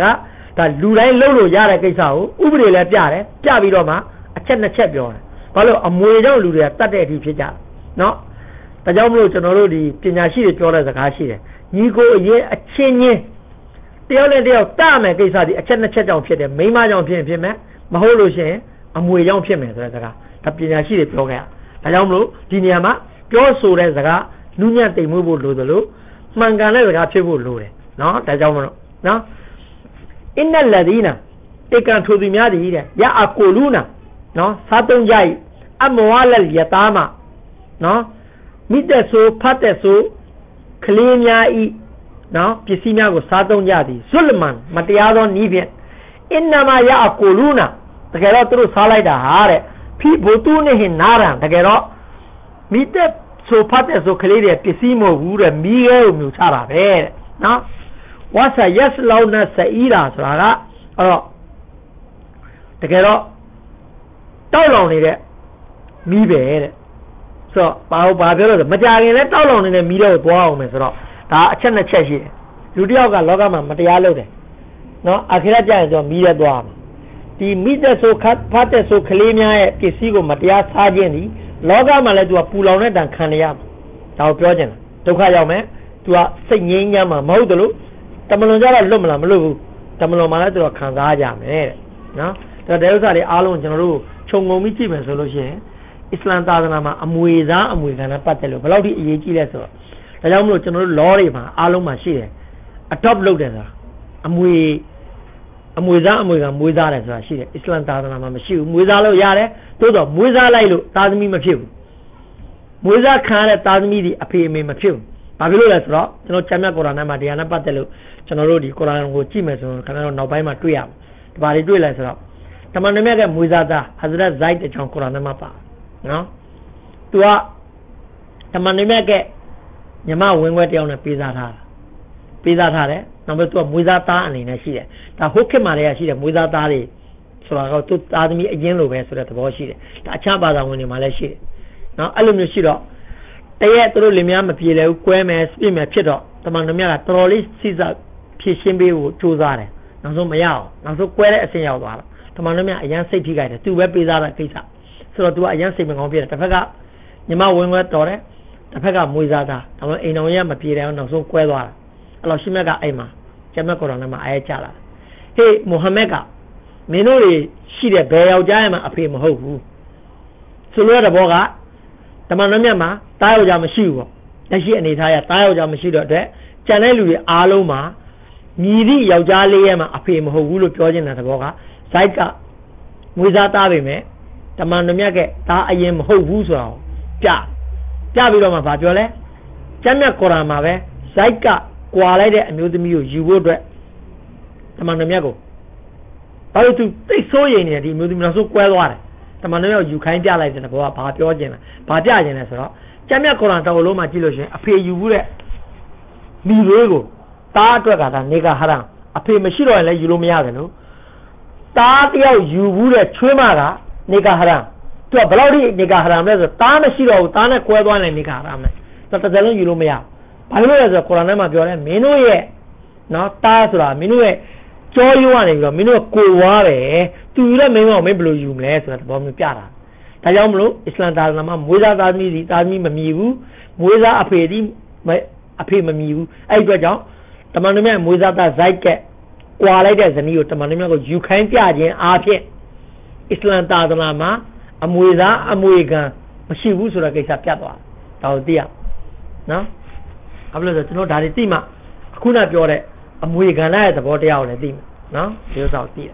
ဒါလူတိုင်းလှုပ်လို့ရတဲ့ကိစ္စကိုဥပဒေလည်းပြတယ်ပြပြီးတော့မှအချက်နှစ်ချက်ပြောတယ်ဘာလို့အမွေကြောင့်လူတွေကတတ်တဲ့အထိဖြစ်ကြနော်ဒါကြောင့်မလို့ကျွန်တော်တို့ဒီပညာရှိတွေပြောတဲ့စကားရှိတယ်ညီကိုအရင်အချင်းချင်းတယောက်နဲ့တယောက်တမယ်ကိစ္စဒီအချက်နှစ်ချက်ကြောင့်ဖြစ်တယ်မိန်းမကြောင့်ဖြစ်ရင်ဖြစ်မယ်မဟုတ်လို့ရှိရင်အမွေကြောင့်ဖြစ်မယ်ဆိုတဲ့စကားဒါပညာရှိတွေပြောခဲ့ရဒါကြောင့်မလို့ဒီနေရာမှာပြောဆိုတဲ့စကားနုညံ့တိမ်မွေးဖို့လိုသလိုမှန်ကန်တဲ့စကားဖြစ်ဖို့လိုတယ်နော်ဒါကြောင့်မလို့နော်အင်းနလဒီနာတေကန်ထိုသူများတည်းတဲ့ရအကိုလူနာနော်စားသုံးကြ၏အမဝလရတာမနော်မိတဲ့ဆိုဖတ်တဲ့ဆိုကလေးများဤနော်ပစ္စည်းများကိုစားသုံးကြသည်ဇွလမန်မတရားသောနီးဖြင့်အင်းနမရအကိုလူနာတကယ်တော့သူတို့စားလိုက်တာဟာတဲ့ဖိဘုသူနဲ့ဟင်နာရံတကယ်တော့မိတဲ့ဆိုဖတ်တဲ့ဆိုကလေးတွေပစ္စည်းမဟုတ်ဘူးတဲ့မိရဲကိုမြူချတာပဲတဲ့နော်ဝါဆာယက်လောနစအီရာဆိုတာကအဲ့တော့တကယ်တော့တောက်လောင်နေတဲ့မိပဲတဲ့ဆိုတော့ဘာလို့ဘာပြောလို့မကြခင်လဲတောက်လောင်နေတဲ့မိတော့သွားအောင်မယ်ဆိုတော့ဒါအချက်နှစ်ချက်ရှိတယ်လူတစ်ယောက်ကလောကမှာမတရားလုပ်တယ်နော်အခရကြရင်ဆိုမိရဲသွားမှာဒီမိတဲ့ဆိုခတ်ဖတ်တဲ့ဆိုကလေးများရဲ့ပစ္စည်းကိုမတရားစားခြင်းဒီလောကမှာလည်းသူကပူလောင်တဲ့တန်ခံရမှာဒါကိုပြောချင်တာဒုက္ခရောက်မယ်သူကစိတ်ငြိမ်းချမ်းမှာမဟုတ်တယ်လို့တမလွန်ကြတော့လွတ်မလားမလွတ်ဘူးတမလွန်မှာလည်းသူကခံစားကြမယ်တဲ့နော်ဒါတဲ့ဥစ္စာတွေအားလုံးကျွန်တော်တို့ခြုံငုံပြီးကြည့်မယ်ဆိုလို့ရှိရင်အစ္စလမ်သာသနာမှာအမွေစားအမွေခံနဲ့ပတ်သက်လို့ဘယ်လောက်ထိအရေးကြီးလဲဆိုတော့ဒါကြောင့်မလို့ကျွန်တော်တို့ law တွေမှာအားလုံးမှာရှိတယ် adopt လုပ်တယ်ဆိုတာအမွေအမွေစားအမွေခံမွေးစားတယ်ဆိုတာရှိတယ်အစ္စလမ်သာသနာမှာမရှိဘူးမွေးစားလို့ရတယ်သို့တော့မွေးစားလိုက်လို့သားသမီးမဖြစ်ဘူးမွေးစားခံရတဲ့သားသမီးတွေအဖေအမေမဖြစ်ဘူးဘာဖြစ်လို့လဲဆိုတော့ကျွန်တော်ကျမ်းမြတ်ကုရ်အာန်ထဲမှာတရားနဲ့ပတ်သက်လို့ကျွန်တော်တို့ဒီကုရ်အာန်ကိုကြည့်မယ်ဆိုရင်ခဏတော့နောက်ပိုင်းမှာတွေ့ရမယ်ဒီဘာတွေတွေ့လဲဆိုတော့တမန်တော်မြတ်ကမွေးစားသားဟဇရတ်ဇိုက်အကြောင်းကုရ်အာန်ထဲမှာပါနော်သူကတမန်တော်မြတ်ကညီမဝင်ခွဲတယောက်နဲ့ပေးစားထားတာပေးစားထားတယ်နောက်ပြီးသူကမွေးစားသားအနေနဲ့ရှိတယ်ဒါဟုတ်ခေတ်မှာတည်းကရှိတယ်မွေးစားသားတွေဆိုတာကသူသားသမီးအရင်လိုပဲဆိုတဲ့သဘောရှိတယ်ဒါအခြားဘာသာဝင်တွေမှာလည်းရှိတယ်နော်အဲ့လိုမျိုးရှိတော့တရက်သူတို့လင်မယားမပြေလဲဘူးကွဲမယ်စပြစ်မယ်ဖြစ်တော့တမန်တော်မြတ်ကတော်တော်လေးစိစဖြည့်ရှင်းပေးဖို့ကြိုးစားတယ်နောက်ဆုံးမရအောင်နောက်ဆုံးကွဲတဲ့အဆင့်ရောက်သွားတော့တမန်တော်မြတ်အရန်စိတ်ထိခိုက်တယ်သူပဲပေးစားတဲ့ကိစ္စဆိုတော့သူကအရန်စိတ်မကောင်းဖြစ်တယ်တစ်ဖက်ကညီမဝင်ခွဲတော်တယ်တစ်ဖက်ကမွေးစားတာဒါမှအိမ်တော်ရမပြေတယ်အောင်နောက်ဆုံးကွဲသွားတာအဲ့တော့ရှိမြတ်ကအိမ်မှာကျမ်းမြတ်ကုရ်အာန်ထဲမှာအာယတ်ကြလာဟေးမိုဟမ္မဒ်ကမင်းတို့တွေရှိတဲ့ဘယ်ယောက်ျားရဲ့မှာအဖေမဟုတ်ဘူးဆိုလိုတဲ့ဘောကတမန်တော်မြတ်မှာတားယောက်ျားမရှိဘူးပေါ့လက်ရှိအနေထားရတားယောက်ျားမရှိတော့အတွက်ကျန်တဲ့လူတွေအားလုံးမှာမြည်သည့်ယောက်ျားလေးရဲ့မှာအဖေမဟုတ်ဘူးလို့ပြောချင်တဲ့ဘောကဇိုက်ကမွေးစားသားပေမဲ့တမန်တော်မြတ်ကတားအရင်မဟုတ်ဘူးဆိုတော့ပြပြပြီးတော့မှဗာပြောလဲကျမ်းမြတ်ကုရ်အာန်မှာပဲဇိုက်ကကွာလိုက်တဲ့အမျိုးသမီးကိုယူဖို့အတွက်တမန်တော်မြတ်ကိုဘာလို့သူသိဆိုးရင်နေဒီအမျိုးသမီးနောက်ဆုံးကွဲသွားတယ်တမန်တော်မြတ်ကိုယူခိုင်းပြလိုက်တဲ့ဘောကဘာပြောချင်လဲဘာပြချင်လဲဆိုတော့ကျမ်းမြတ်ကုရ်အာန်တော်လုံးမှာကြည့်လို့ရှိရင်အဖေယူဘူးတဲ့မိလေးကိုတားအတွက်ကဒါနေကဟရံအဖေမရှိတော့ရင်လည်းယူလို့မရတယ်နော်တားတယောက်ယူဘူးတဲ့ချွေးမကနေကဟရံသူကဘယ်လောက်ထိနေကဟရံလဲဆိုတော့တားမရှိတော့ဘူးတားနဲ့ကွဲသွားရင်နေကဟရံလဲတော်တော်လုံးယူလို့မရဘာလို့လဲဆိုတော့ကုရ်အာန်ထဲမှာပြောတယ်မင်းတို့ရဲ့နော်တားဆိုတာမင်းတို့ရဲ့ကြောရိုးကနေပြီးတော့မင်းတို့ကိုဝါးတယ်သူယူတဲ့မင်းကမင်းဘယ်လိုယူမလဲဆိုတဲ့သဘောမျိုးပြတာဒါကြောင့်မလို့အစ္စလမ်သာသနာမှာမွေးစားသားသမီးစီသားသမီးမမြည်ဘူးမွေးစားအဖေဒီအဖေမမြည်ဘူးအဲ့ဒီအတွက်ကြောင့်တမန်တော်မြတ်မွေးစားသားဇိုက်ကကွာလိုက်တဲ့ဇနီးကိုတမန်တော်မြတ်ကိုယူခိုင်းပြခြင်းအားဖြင့်အစ္စလမ်သာသနာမှာအမွေစားအမွေခံမရှိဘူးဆိုတဲ့ကိစ္စပြတ်သွားတာဒါကိုသိရနော်ဘာလို့လဲဆိုတော့ကျွန်တော်ဒါတွေသိမှအခုနပြောတဲ့အမွေခံရတဲ့သဘောတရားကိုလည်းသိမယ်နော်ဒီဥစ္စာကိုသိတယ်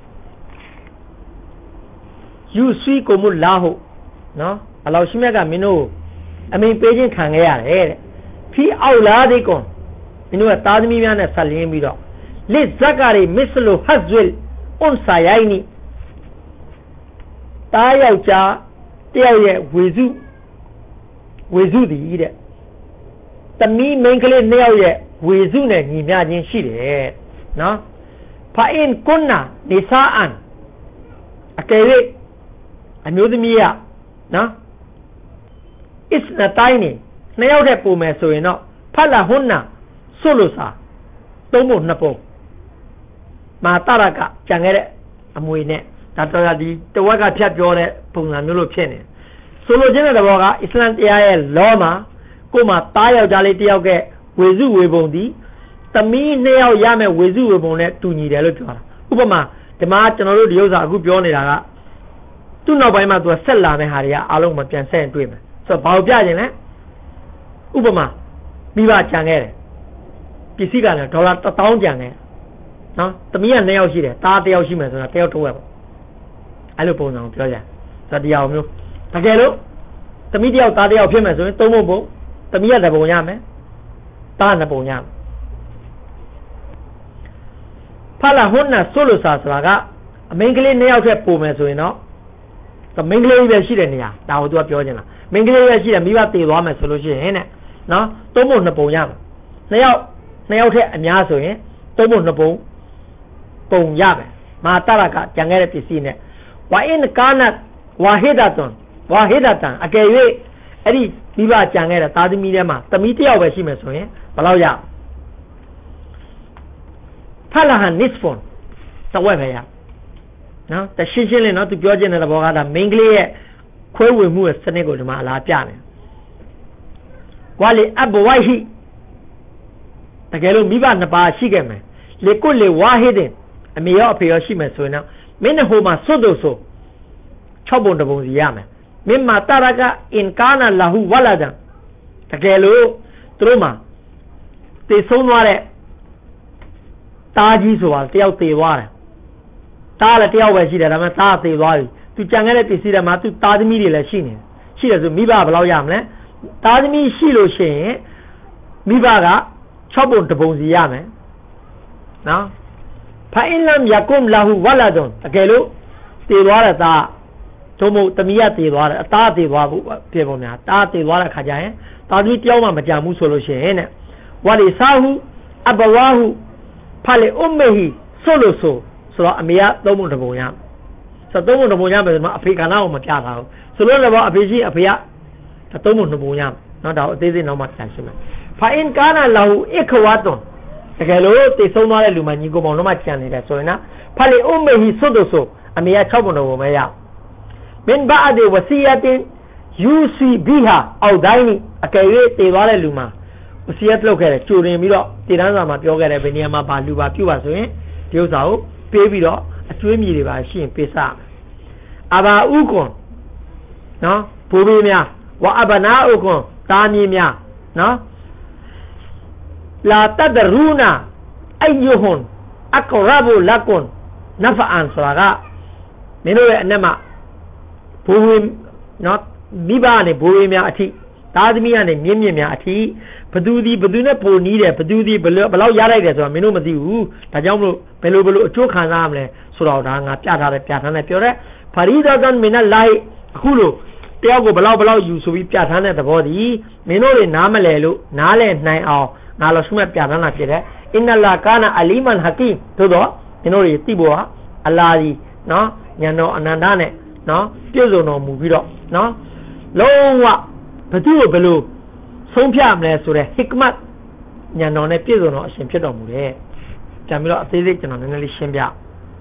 ယူဆွီကိုမလာဟုတ်နော်အလောရှိမြတ်ကမင်းတို့အမိန်ပေးခြင်းခံခဲ့ရတယ်တဲ့ဖီအောက်လာဒီကွန်မင်းတို့ကသားသမီးများနဲ့ဆက်လင်းပြီးတော့လစ်ဇက်ကရီမစ္စလူဟဇ်ဝလ်အွန်ဆာယိုင်နီတားယောက်ျားတယောက်ရဲ့ဝေစုဝေစုတည်တဲ့သမီးမိန်းကလေးနှစ်ယောက်ရဲ့ဝေစုနဲ့ညီမျှခြင်းရှိတယ်နော်ဖာအင်ကွန်နာနိဆာအန်အကယ်၍အမျိုးသမီးကနော်အစ်နတိုင်းနေနှစ်ယောက်တည်းပုံမယ်ဆိုရင်တော့ဖလာဟွန်းနာဆိုလို့စာသုံးဖို့နှစ်ပုံမာတရကကြံခဲ့တဲ့အမွေနဲ့ဒါတော့ဒီတဝက်ကဖြတ်ပြောတဲ့ပုံစံမျိုးလို့ဖြစ်နေဆိုလိုချင်တဲ့သဘောကအစ္စလမ်တရားရဲ့ law မှာကိုယ်မှာတားယောက်ျားလေးတယောက်ကဝေစုဝေပုံဒီသမီးနှစ်ယောက်ရမယ်ဝေစုဝေပုံနဲ့တူညီတယ်လို့ပြောတာဥပမာဒီမှာကျွန်တော်တို့ဒီဥစ္စာအခုပြောနေတာကသူ့နောက်ပိုင်းမှာသူကဆက်လာတဲ့ဟာတွေကအားလုံးမပြန်ဆက်ရင်တွေ့မယ်ဆိုတော့ဘာလို့ပြခြင်းလဲဥပမာမိဘကြံခဲ့တယ်ပစ္စည်းကလည်းဒေါ်လာတစ်သောင်းကြံခဲ့နော်သမီးကနှစ်ယောက်ရှိတယ်သားတစ်ယောက်ရှိမယ်ဆိုတာတစ်ယောက်ထိုးရပါအဲ့လိုပုံစံကိုပြောကြဆိုတော့တရားမျိုးတကယ်လို့သမီးတစ်ယောက်သားတစ်ယောက်ဖြစ်မယ်ဆိုရင်သုံးပုံပုံသမီးကတစ်ပုံရမယ်သားနှစ်ပုံရမယ်ဖလာဟွန်းနာဆိုလို့စာဆိုတာကအမင်းကလေးနှစ်ယောက်ထက်ပိုမယ်ဆိုရင်တော့မင်းကလေးပဲရှိတဲ့နေရာဒါကိုသူကပြောချင်တာမင်းကလေးပဲရှိတယ်မိဘတည်သွားမယ်ဆိုလို့ရှိရင်တဲ့နော်သုံးပုံနှစ်ပုံရမယ်နှစ်ယောက်နှစ်ယောက်ထက်အများဆိုရင်သုံးပုံနှစ်ပုံပုံရမယ်မာတရကကြံခဲ့တဲ့ပစ္စည်းနဲ့ဝါအင်ကာနတ်ဝါဟီဒတ်ွန်ဝါဟီဒတ်တန်အကယ်၍အဲ့ဒီမိဘကြံခဲ့တဲ့သားသမီးထဲမှာသမီးတစ်ယောက်ပဲရှိမယ်ဆိုရင်ဘယ်လောက်ရဖလာဟန်နစ်ဖွန်တဝက်ပဲရနော်တရှင်းရှင်းလေးနော်သူပြောချင်တဲ့ဘောကဒါမင်းကလေးရဲ့ခွဲဝေမှုရဲ့စနစ်ကိုဒီမှာအလားပြနေဝါလီအဘဝိဟိတကယ်လို့မိဘနှစ်ပါးရှိခဲ့မယ်လေကုလေဝါဟီဒင်အမေရောအဖေရောရှိမယ်ဆိုရင်တော့မင်းနဲ့ဟိုမှာစွတ်တို့ဆို၆ပုံတစ်ပုံစီရမယ်မင်းမာတရကအင်ကာနာလာဟူဝလာဒံတကယ်လို့သူတို့မှာတည်ဆုံးသွားတဲ့တားကြီးဆိုတာတယောက်တည်သွားတယ်တားလည်းတယောက်ပဲရှိတယ်ဒါပေမဲ့တားတည်သွားပြီသူကြံခဲ့တဲ့ပစ္စည်းတွေမှာသူတားသမီးတွေလည်းရှိနေတယ်ရှိတယ်ဆိုမိဘဘယ်လောက်ရမလဲတားသမီးရှိလို့ရှိရင်မိဘက၆ပုံတစ်ပုံစီရမယ်နော်ဖာအင်လမ်ယကုမ်လာဟူဝလာဒွန်တကယ်လို့တည်သွားတဲ့သားတို့မို့သမီးရတည်သွားတယ်အသားတည်သွားဖို့ဖြစ်ပုံများတားတည်သွားတဲ့ခါကျရင်တားသမီးတယောက်မှမကြံဘူးဆိုလို့ရှိရင်တဲ့ဝါလီဆာဟူအဘဝါဟူဖာလီအုမ်မေဟီဆိုလို့ဆိုဆိုတော့အမေကသုံးပုံတစ်ပုံရဆိုတော့သုံးပုံတစ်ပုံရမယ်ဆိုတော့အဖေကနာကိုမပြတာဘူးဆိုလို့လည်းအဖေရှိအဖေကသုံးပုံနှစ်ပုံရနော်ဒါအသေးစိတ်နောက်မှပြန်ရှင်းမယ်ဖာအင်ကာနာလာဟူအခဝါတွန်တကယ်လို့တည်ဆုံးသွားတဲ့လူမှညီကိုပေါင်းလုံးမှကြံနေတယ်ဆိုရင်နော်ဖာလီအုမ်မေဟီဆိုလို့ဆိုအမေက၆ပုံတစ်ပုံပဲရမင်ဘာအဒေဝစီယတင်ယူစီဘီဟာအောက်တိုင်းနီအကယ်၍တည်သွားတဲ့လူမှဝစီယတ်လုပ်ခဲ့တယ်ကြိုတင်ပြီးတော့တည်တန်းစာမှာပြောခဲ့တယ်ဘယ်နေရာမှာဘာလူပါပြုပါဆိုရင်ဒီဥစ္စာကိုပေးပြီးတော့အကျွေးမြေတွေပါရှိရင်ပေးစားမယ်အဘာဥကွန်နော်ဘိုးဘေးများဝါအဘနာဥကွန်တာမီများနော်လာတဒရူနာအယုဟွန်အကရဘူလကွန်နဖအန်ဆိုတာကမင်းတို့ရဲ့အနက်မှာဘိုးဘေးနော်မိဘနဲ့ဘိုးဘေးများအထိသားသမီးကနေမြင့်မြင့်များအထိဘသူဒီဘသူနဲ့ပိုနီးတယ်ဘသူဒီဘယ်လောက်ရလိုက်တယ်ဆိုတာမင်းတို့မသိဘူးဒါကြောင့်မလို့ဘယ်လိုဘယ်လိုအကျိုးခံစားရမလဲဆိုတော့ဒါငါပြထားတယ်ပြထားတယ်ပြောရဲဖရီဒါကန်မင်နလိုင်အခုလို့တယောက်ကိုဘယ်လောက်ဘယ်လောက်ယူဆိုပြီးပြထားတဲ့သဘောဒီမင်းတို့တွေနားမလဲလို့နားလဲနိုင်အောင်ငါလို့ရှုမဲ့ပြထားတာဖြစ်တယ်အင်နလာကာနာအလီမန်ဟကီမ်သို့တော့မင်းတို့တွေသိဖို့ဟာအလာဒီနော်ညံတော်အနန္တနဲ့နော်ပြည့်စုံတော်မူပြီးတော့နော်လုံးဝဘသူ့ကိုဘယ်လိုဆုံးဖြတ်မလဲဆိုတဲ့ဟစ်ကမတ်ညံတော်နဲ့ပြည့်စုံတော်အရှင်ဖြစ်တော်မူတယ်ကြံပြီးတော့အသေးစိတ်ကျွန်တော်နည်းနည်းလေးရှင်းပြ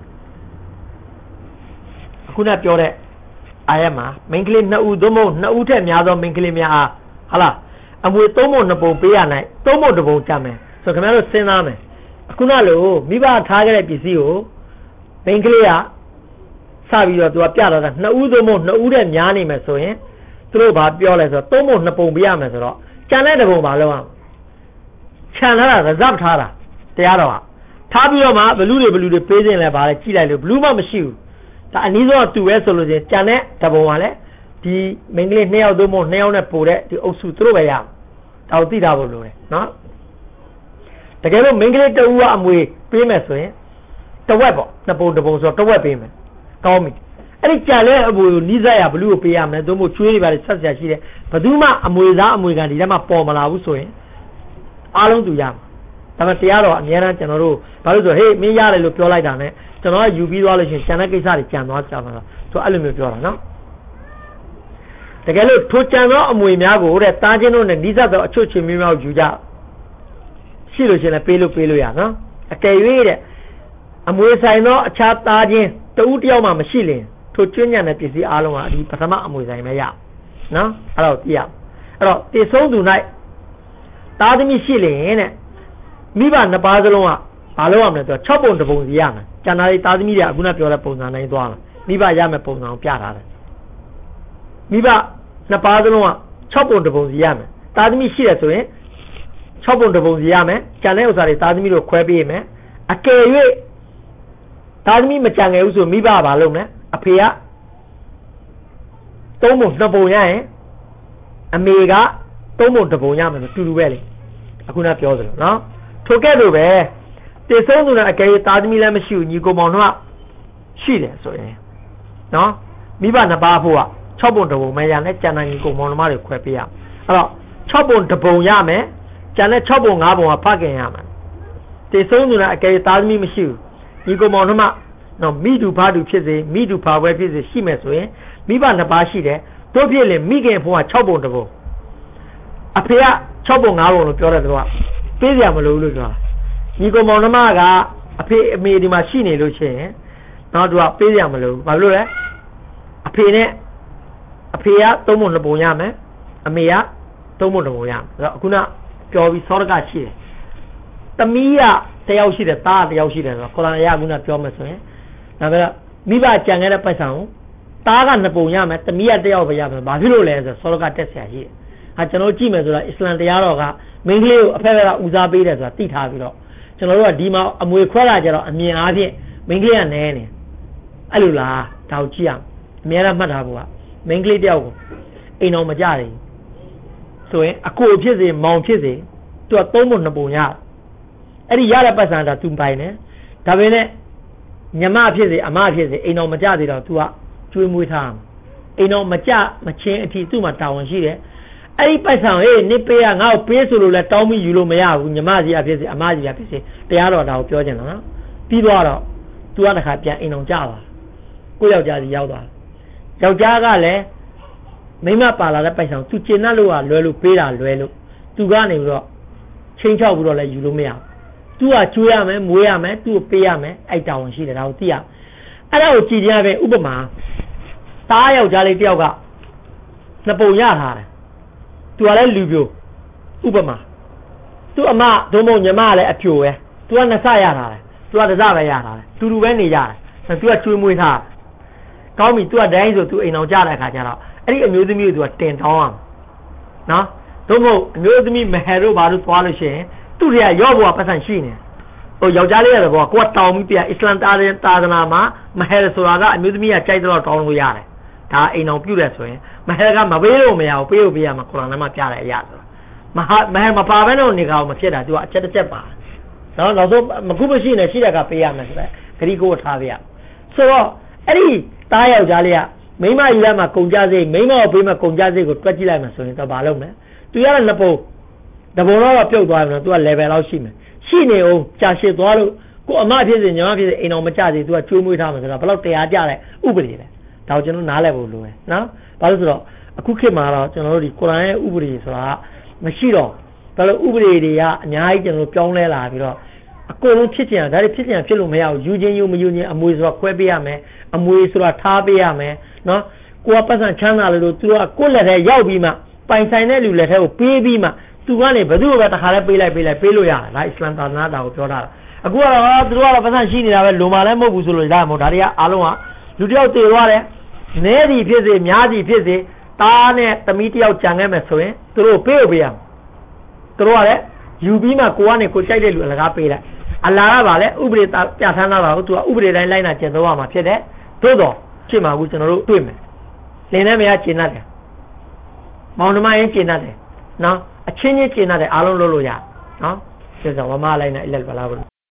အခုနပြောတဲ့အာယတ်မှာမိန်းကလေးနှစ်ဦးသုံးပုံနှစ်ဦးထက်များသောမိန်းကလေးများအားဟာလားအမွေသုံးပုံနှစ်ပုံပေးရနိုင်သုံးပုံတစ်ပုံကြမယ်ဆိုခင်ဗျားတို့စဉ်းစားမယ်အခုနလိုမိဘထားခဲ့တဲ့ပစ္စည်းကိုမိန်းကလေးကစပြီးတော့သူကပြတော့တာနှစ်ဦးသုံးပုံနှစ်ဦးထက်များနေမယ်ဆိုရင်သူတို့ဘာပြောလဲဆိုတော့သုံးပုံနှစ်ပုံပေးရမယ်ဆိုတော့ကြံတဲ့တစ်ပုံဘာလုပ်အောင်ခြံထားတာ reserve ထားတာတရားတော်ကထားပြီးတော့မှဘလူးတွေဘလူးတွေပေးခြင်းလဲဗါလဲကြည့်လိုက်လို့ဘလူးမှမရှိဘူးဒါအနည်းဆုံးတူပဲဆိုလို့ချင်းကြံတဲ့တစ်ပုံကလည်းဒီမိန်းကလေးနှစ်ယောက်သုံးပုံနှစ်ယောက်နဲ့ပို့တဲ့ဒီအုပ်စုသူတို့ပဲရဒါကိုသိတာဖို့လိုတယ်နော်တကယ်လို့မိန်းကလေးတဦးကအမွေပေးမယ်ဆိုရင်တဝက်ပေါ့နှစ်ပုံတစ်ပုံဆိုတော့တဝက်ပေးမယ်ကောင်းပြီအဲ့ဒီကြံတဲ့အမွေကိုနီးစပ်ရဘလူးကိုပေးရမယ်သို့မဟုတ်ကျွေးတွေပါလေဆက်ဆက်ရှိတယ်ဘယ်သူမှအမွေသားအမွေကန်ဒီထဲမှာပေါ်မလာဘူးဆိုရင်အားလုံးတူရမှာဒါပေမဲ့တရားတော်အများအားကျွန်တော်တို့ဘာလို့ဆိုဟေးမင်းရတယ်လို့ပြောလိုက်တာနဲ့ကျွန်တော်ကယူပြီးသွားလို့ရှိရင်ကြံတဲ့ကိစ္စတွေကြံသွားကြမှာသူအဲ့လိုမျိုးပြောတာနော်တကယ်လို့ထိုကြံသောအမွေများကိုတဲ့တားချင်းတို့နဲ့နီးစပ်သောအချွတ်ချင်းမျိုးများယူကြရှိလို့ရှိရင်လည်းပေးလို့ပေးလို့ရနော်အကယ်၍တဲ့အမွေဆိုင်သောအခြားသားချင်းတဦးတယောက်မှမရှိလင်ထိုကျွညံတဲ့ပစ္စည်းအားလုံးဟာဒီပထမအမွေဆိုင်ပဲရနော်အဲ့တော့သိရအဲ့တော့တည်ဆုံးသူ၌သားသမီးရှိလင်တဲ့မိဘနှစ်ပါးစလုံးကဘာလို့ရမလဲဆိုတော့၆ပုံတစ်ပုံစီရမယ်ကျန်တာလေးသားသမီးတွေကအခုနပြောတဲ့ပုံစံတိုင်းသွားမယ်မိဘရမယ်ပုံစံကိုပြထားတယ်မိဘနှစ်ပါးစလုံးက၆ပုံတစ်ပုံစီရမယ်သားသမီးရှိတယ်ဆိုရင်၆ပုံတစ်ပုံစီရမယ်ကျန်တဲ့ဥစ္စာတွေသားသမီးတို့ခွဲပေးမယ်အကယ်၍သားသမီးမကြံငယ်ဘူးဆိုမိဘကဘာလုပ်မလဲအဖေကသုံးပုံနှစ်ပုံရရင်အမေကသုံးပုံတစ်ပုံရမယ်ဆိုတူတူပဲလေအခုနပြောသလိုနော်ထိုကဲ့သို့ပဲတည်ဆုံးသူနဲ့အကယ်၍သားသမီးလည်းမရှိဘူးညီကိုမောင်တို့ကရှိတယ်ဆိုရင်နော်မိဘနှစ်ပါးဖို့က၆ပုံတစ်ပုံမရနဲ့ကျန်တဲ့ညီကိုမောင်တို့တွေခွဲပေးရအဲ့တော့၆ပုံတစ်ပုံရမယ်ကျန်တဲ့၆ပုံ၅ပုံကဖခင်ရမယ်တည်ဆုံးသူနဲ့အကယ်၍သားသမီးမရှိဘူးညီကိုမောင်တို့နော်မိတူဖားတူဖြစ်စေမိတူဖားပွဲဖြစ်စေရှိမယ်ဆိုရင်မိဘနှစ်ပါးရှိတယ်တို့ဖြစ်လေမိခင်ဘုံက၆ပုံတစ်ပုံအဖေက၆ပုံ၅ပုံလို့ပြောတဲ့သူကပေးကြမလို့လို့ပြောတာညီကောင်မောင်နှမကအဖေအမေဒီမှာရှိနေလို့ရှိရင်တော့သူကပေးကြမလို့ဘာလို့လဲအဖေနဲ့အဖေကသုံးပုံနှစ်ပုံရမယ်အမေကသုံးပုံတစ်ပုံရမယ်အဲ့တော့အခုနပြောပြီးစောရကရှိတယ်သမီးကတယောက်ရှိတယ်သားကတယောက်ရှိတယ်ဆိုတော့ကုရ်အာန်အရာကခုနပြောမယ်ဆိုရင်ဒါပဲမိဘကြံခဲ့တဲ့ပိုက်ဆံကိုသားကနှစ်ပုံရမယ်သမီးကတယောက်ပဲရမယ်ဘာဖြစ်လို့လဲဆိုတော့စောရကတက်ဆရာရှိတယ်ဟာကျွန်တော်ကြည့်မယ်ဆိုတာအစ္စလမ်တရားတော်ကမိန်းကလေးကိုအဖက်ကဦးစားပေးတယ်ဆိုတာသိထားပြီးတော့ကျွန်တော်တို့ကဒီမှာအမွေခွဲတာကြတော့အမြင်အားဖြင့်မိန်းကလေးကနဲနေအဲ့လိုလားဒါကိုကြည့်ရအောင်အများအားမှတ်ထားဖို့ကမိန်းကလေးတယောက်ကိုအိမ်တော်မကြတယ်ဆိုရင်အကိုဖြစ်စေမောင်ဖြစ်စေသူကသုံးပုံနှစ်ပုံရအဲ့ဒီရတဲ့ပတ်စံတာသူပိုင်တယ်ဒါပေမဲ့ညမဖြစ်စေအမဖြစ်စေအိမ်တော်မကြသေးတော့သူကကျွေးမွေးထားအိမ်တော်မကြမချင်းအထိသူ့မှာတာဝန်ရှိတယ်အဲ့ဒီပိုက်ဆံဟေးနစ်ပေးကငါ့ကိုပေးဆိုလို့လဲတောင်းပြီးယူလို့မရဘူးညီမစီကဖြစ်စေအမစီကဖြစ်စေတရားတော်ဒါကိုပြောချင်တာနော်ပြီးတော့တော့ तू ကတခါပြန်အိမ်အောင်ကြပါကိုယောက်ျားစီရောက်သွားယောက်ျားကလည်းမိမပါလာတဲ့ပိုက်ဆံ तू ကျင်တတ်လို့ကလွယ်လို့ပေးတာလွယ်လို့ तू ကနေပြီးတော့ချင်းချောက်ပြီးတော့လဲယူလို့မရဘူး तू ကကျွေးရမယ်မွေးရမယ် तू ကိုပေးရမယ်အဲ့တောင်းရှိတယ်ဒါကိုသိရအဲ့ဒါကိုကြည်ကြပဲဥပမာသားယောက်ျားလေးတယောက်ကနှစ်ပုံရထားတယ်သူကလည်းလူပြိုဥပမာသူ့အမဒုံမုံညီမကလည်းအပြိုပဲသူကနှစ်ဆရထားတယ်သူကတစ်စပဲရထားတယ်တူတူပဲနေကြတယ်သူကကျွေးမွေးထားကောင်းပြီသူကတိုင်းဆိုသူအိမ်အောင်ကြတဲ့အခါကျတော့အဲ့ဒီအမျိုးသမီးကိုသူကတင်တောင်းအောင်နော်ဒုံမုံအမျိုးသမီးမဟယ်တို့ဘာလို့သွားလို့ရှိရင်သူ့တွေကရော့ဘောကပတ်စံရှိနေဟိုယောက်ျားလေးရတယ်ဘောကိုကတောင်းပြီးပြအစ္စလမ်တာရင်တာသနာမှာမဟယ်ဆိုတာကအမျိုးသမီးကကြိုက်တော့တောင်းလို့ရတယ်ဒါအိမ်အောင်ပြုတယ်ဆိုရင်မဟဲကမပေးလို့မရဘူးပေးလို့ပေးရမှာကုရ်အာန်ထဲမှာပြတဲ့အရာဆိုတော့မဟာမဟဲမပါဘဲတော့နေကောင်မဖြစ်တာသူကအချက်တစ်ချက်ပါနော်နောက်ဆုံးမခုမရှိနဲ့ရှိတဲ့ကပေးရမယ်ဆိုတော့ဂရီကိုထားပြရဆိုတော့အဲ့ဒီတားယောက်ျားလေးကမိန်းမယူရမှာကုန်ကြစိတ်မိန်းမကိုပေးမှာကုန်ကြစိတ်ကိုတွက်ကြည့်လိုက်မှာဆိုရင်တော့ဘာလုပ်မလဲသူရတဲ့နှစ်ပုံတပုံတော့ပြုတ်သွားပြီနော်သူက level လောက်ရှိမယ်ရှိနေအောင်ကြာရှည်သွားလို့ကိုအမဖြစ်စေညီမဖြစ်စေအိမ်အောင်မကြစေသူကကျွေးမွေးထားမှာဆိုတော့ဘယ်လောက်တရားကြတဲ့ဥပဒေလဲဒါကိုကျွန်တော်နားလည်ဖို့လိုတယ်နော်ဘာလို့ဆိုတော့အခုခေတ်မှာတော့ကျွန်တော်တို့ဒီကုရ်အာန်ရဲ့ဥပဒေဆိုတာမရှိတော့ဒါလို့ဥပဒေတွေကအများကြီးကျွန်တော်တို့ပြောင်းလဲလာပြီးတော့အကုန်လုံးဖြစ်ကြံဒါတွေဖြစ်ကြံဖြစ်လို့မရဘူးယူချင်းယူမယူချင်းအမွေဆိုတာခွဲပေးရမယ်အမွေဆိုတာထားပေးရမယ်နော်ကိုကပတ်စံချမ်းသာလို့သူကကိုယ့်လက်ထဲရောက်ပြီးမှပိုင်ဆိုင်တဲ့လူလက်ထဲကိုပေးပြီးမှသူကနေဘယ်သူ့ဘက်တစ်ခါလဲပေးလိုက်ပေးလိုက်ပေးလို့ရတယ်ဒါအစ္စလမ်သာသနာတော်ကိုပြောတာအခုကတော့သူတို့ကတော့ပတ်စံရှိနေတာပဲလုံမာလည်းမဟုတ်ဘူးဆိုလို့ဒါမှမဟုတ်ဒါတွေကအားလုံးကလူတယောက်တည်သွားတယ်နဲဒီဖြစ်စေများဒီဖြစ်စေသားနဲ့သမီးတယောက်ကြံခဲ့မယ်ဆိုရင်သူတို့ပေးလို့ပေးရမယ်သူတို့ကလည်းယူပြီးမှကိုကနေကိုကြိုက်တဲ့လူအလကားပေးလိုက်အလာကပါလေဥပဒေပြဋ္ဌာန်းတာပါသူကဥပဒေတိုင်းလိုက်နာကျင့်သုံးရမှာဖြစ်တယ်သို့တော့ဖြစ်မှာဘူးကျွန်တော်တို့တွေ့မယ်လင်းနဲ့မရကျင့်တတ်တယ်မောင်နှမရင်းကျင့်တတ်တယ်နော်အချင်းချင်းကျင့်တတ်တယ်အားလုံးလုပ်လို့ရနော်ဆက်စံဝမလိုက်နဲ့အလက်ပါလား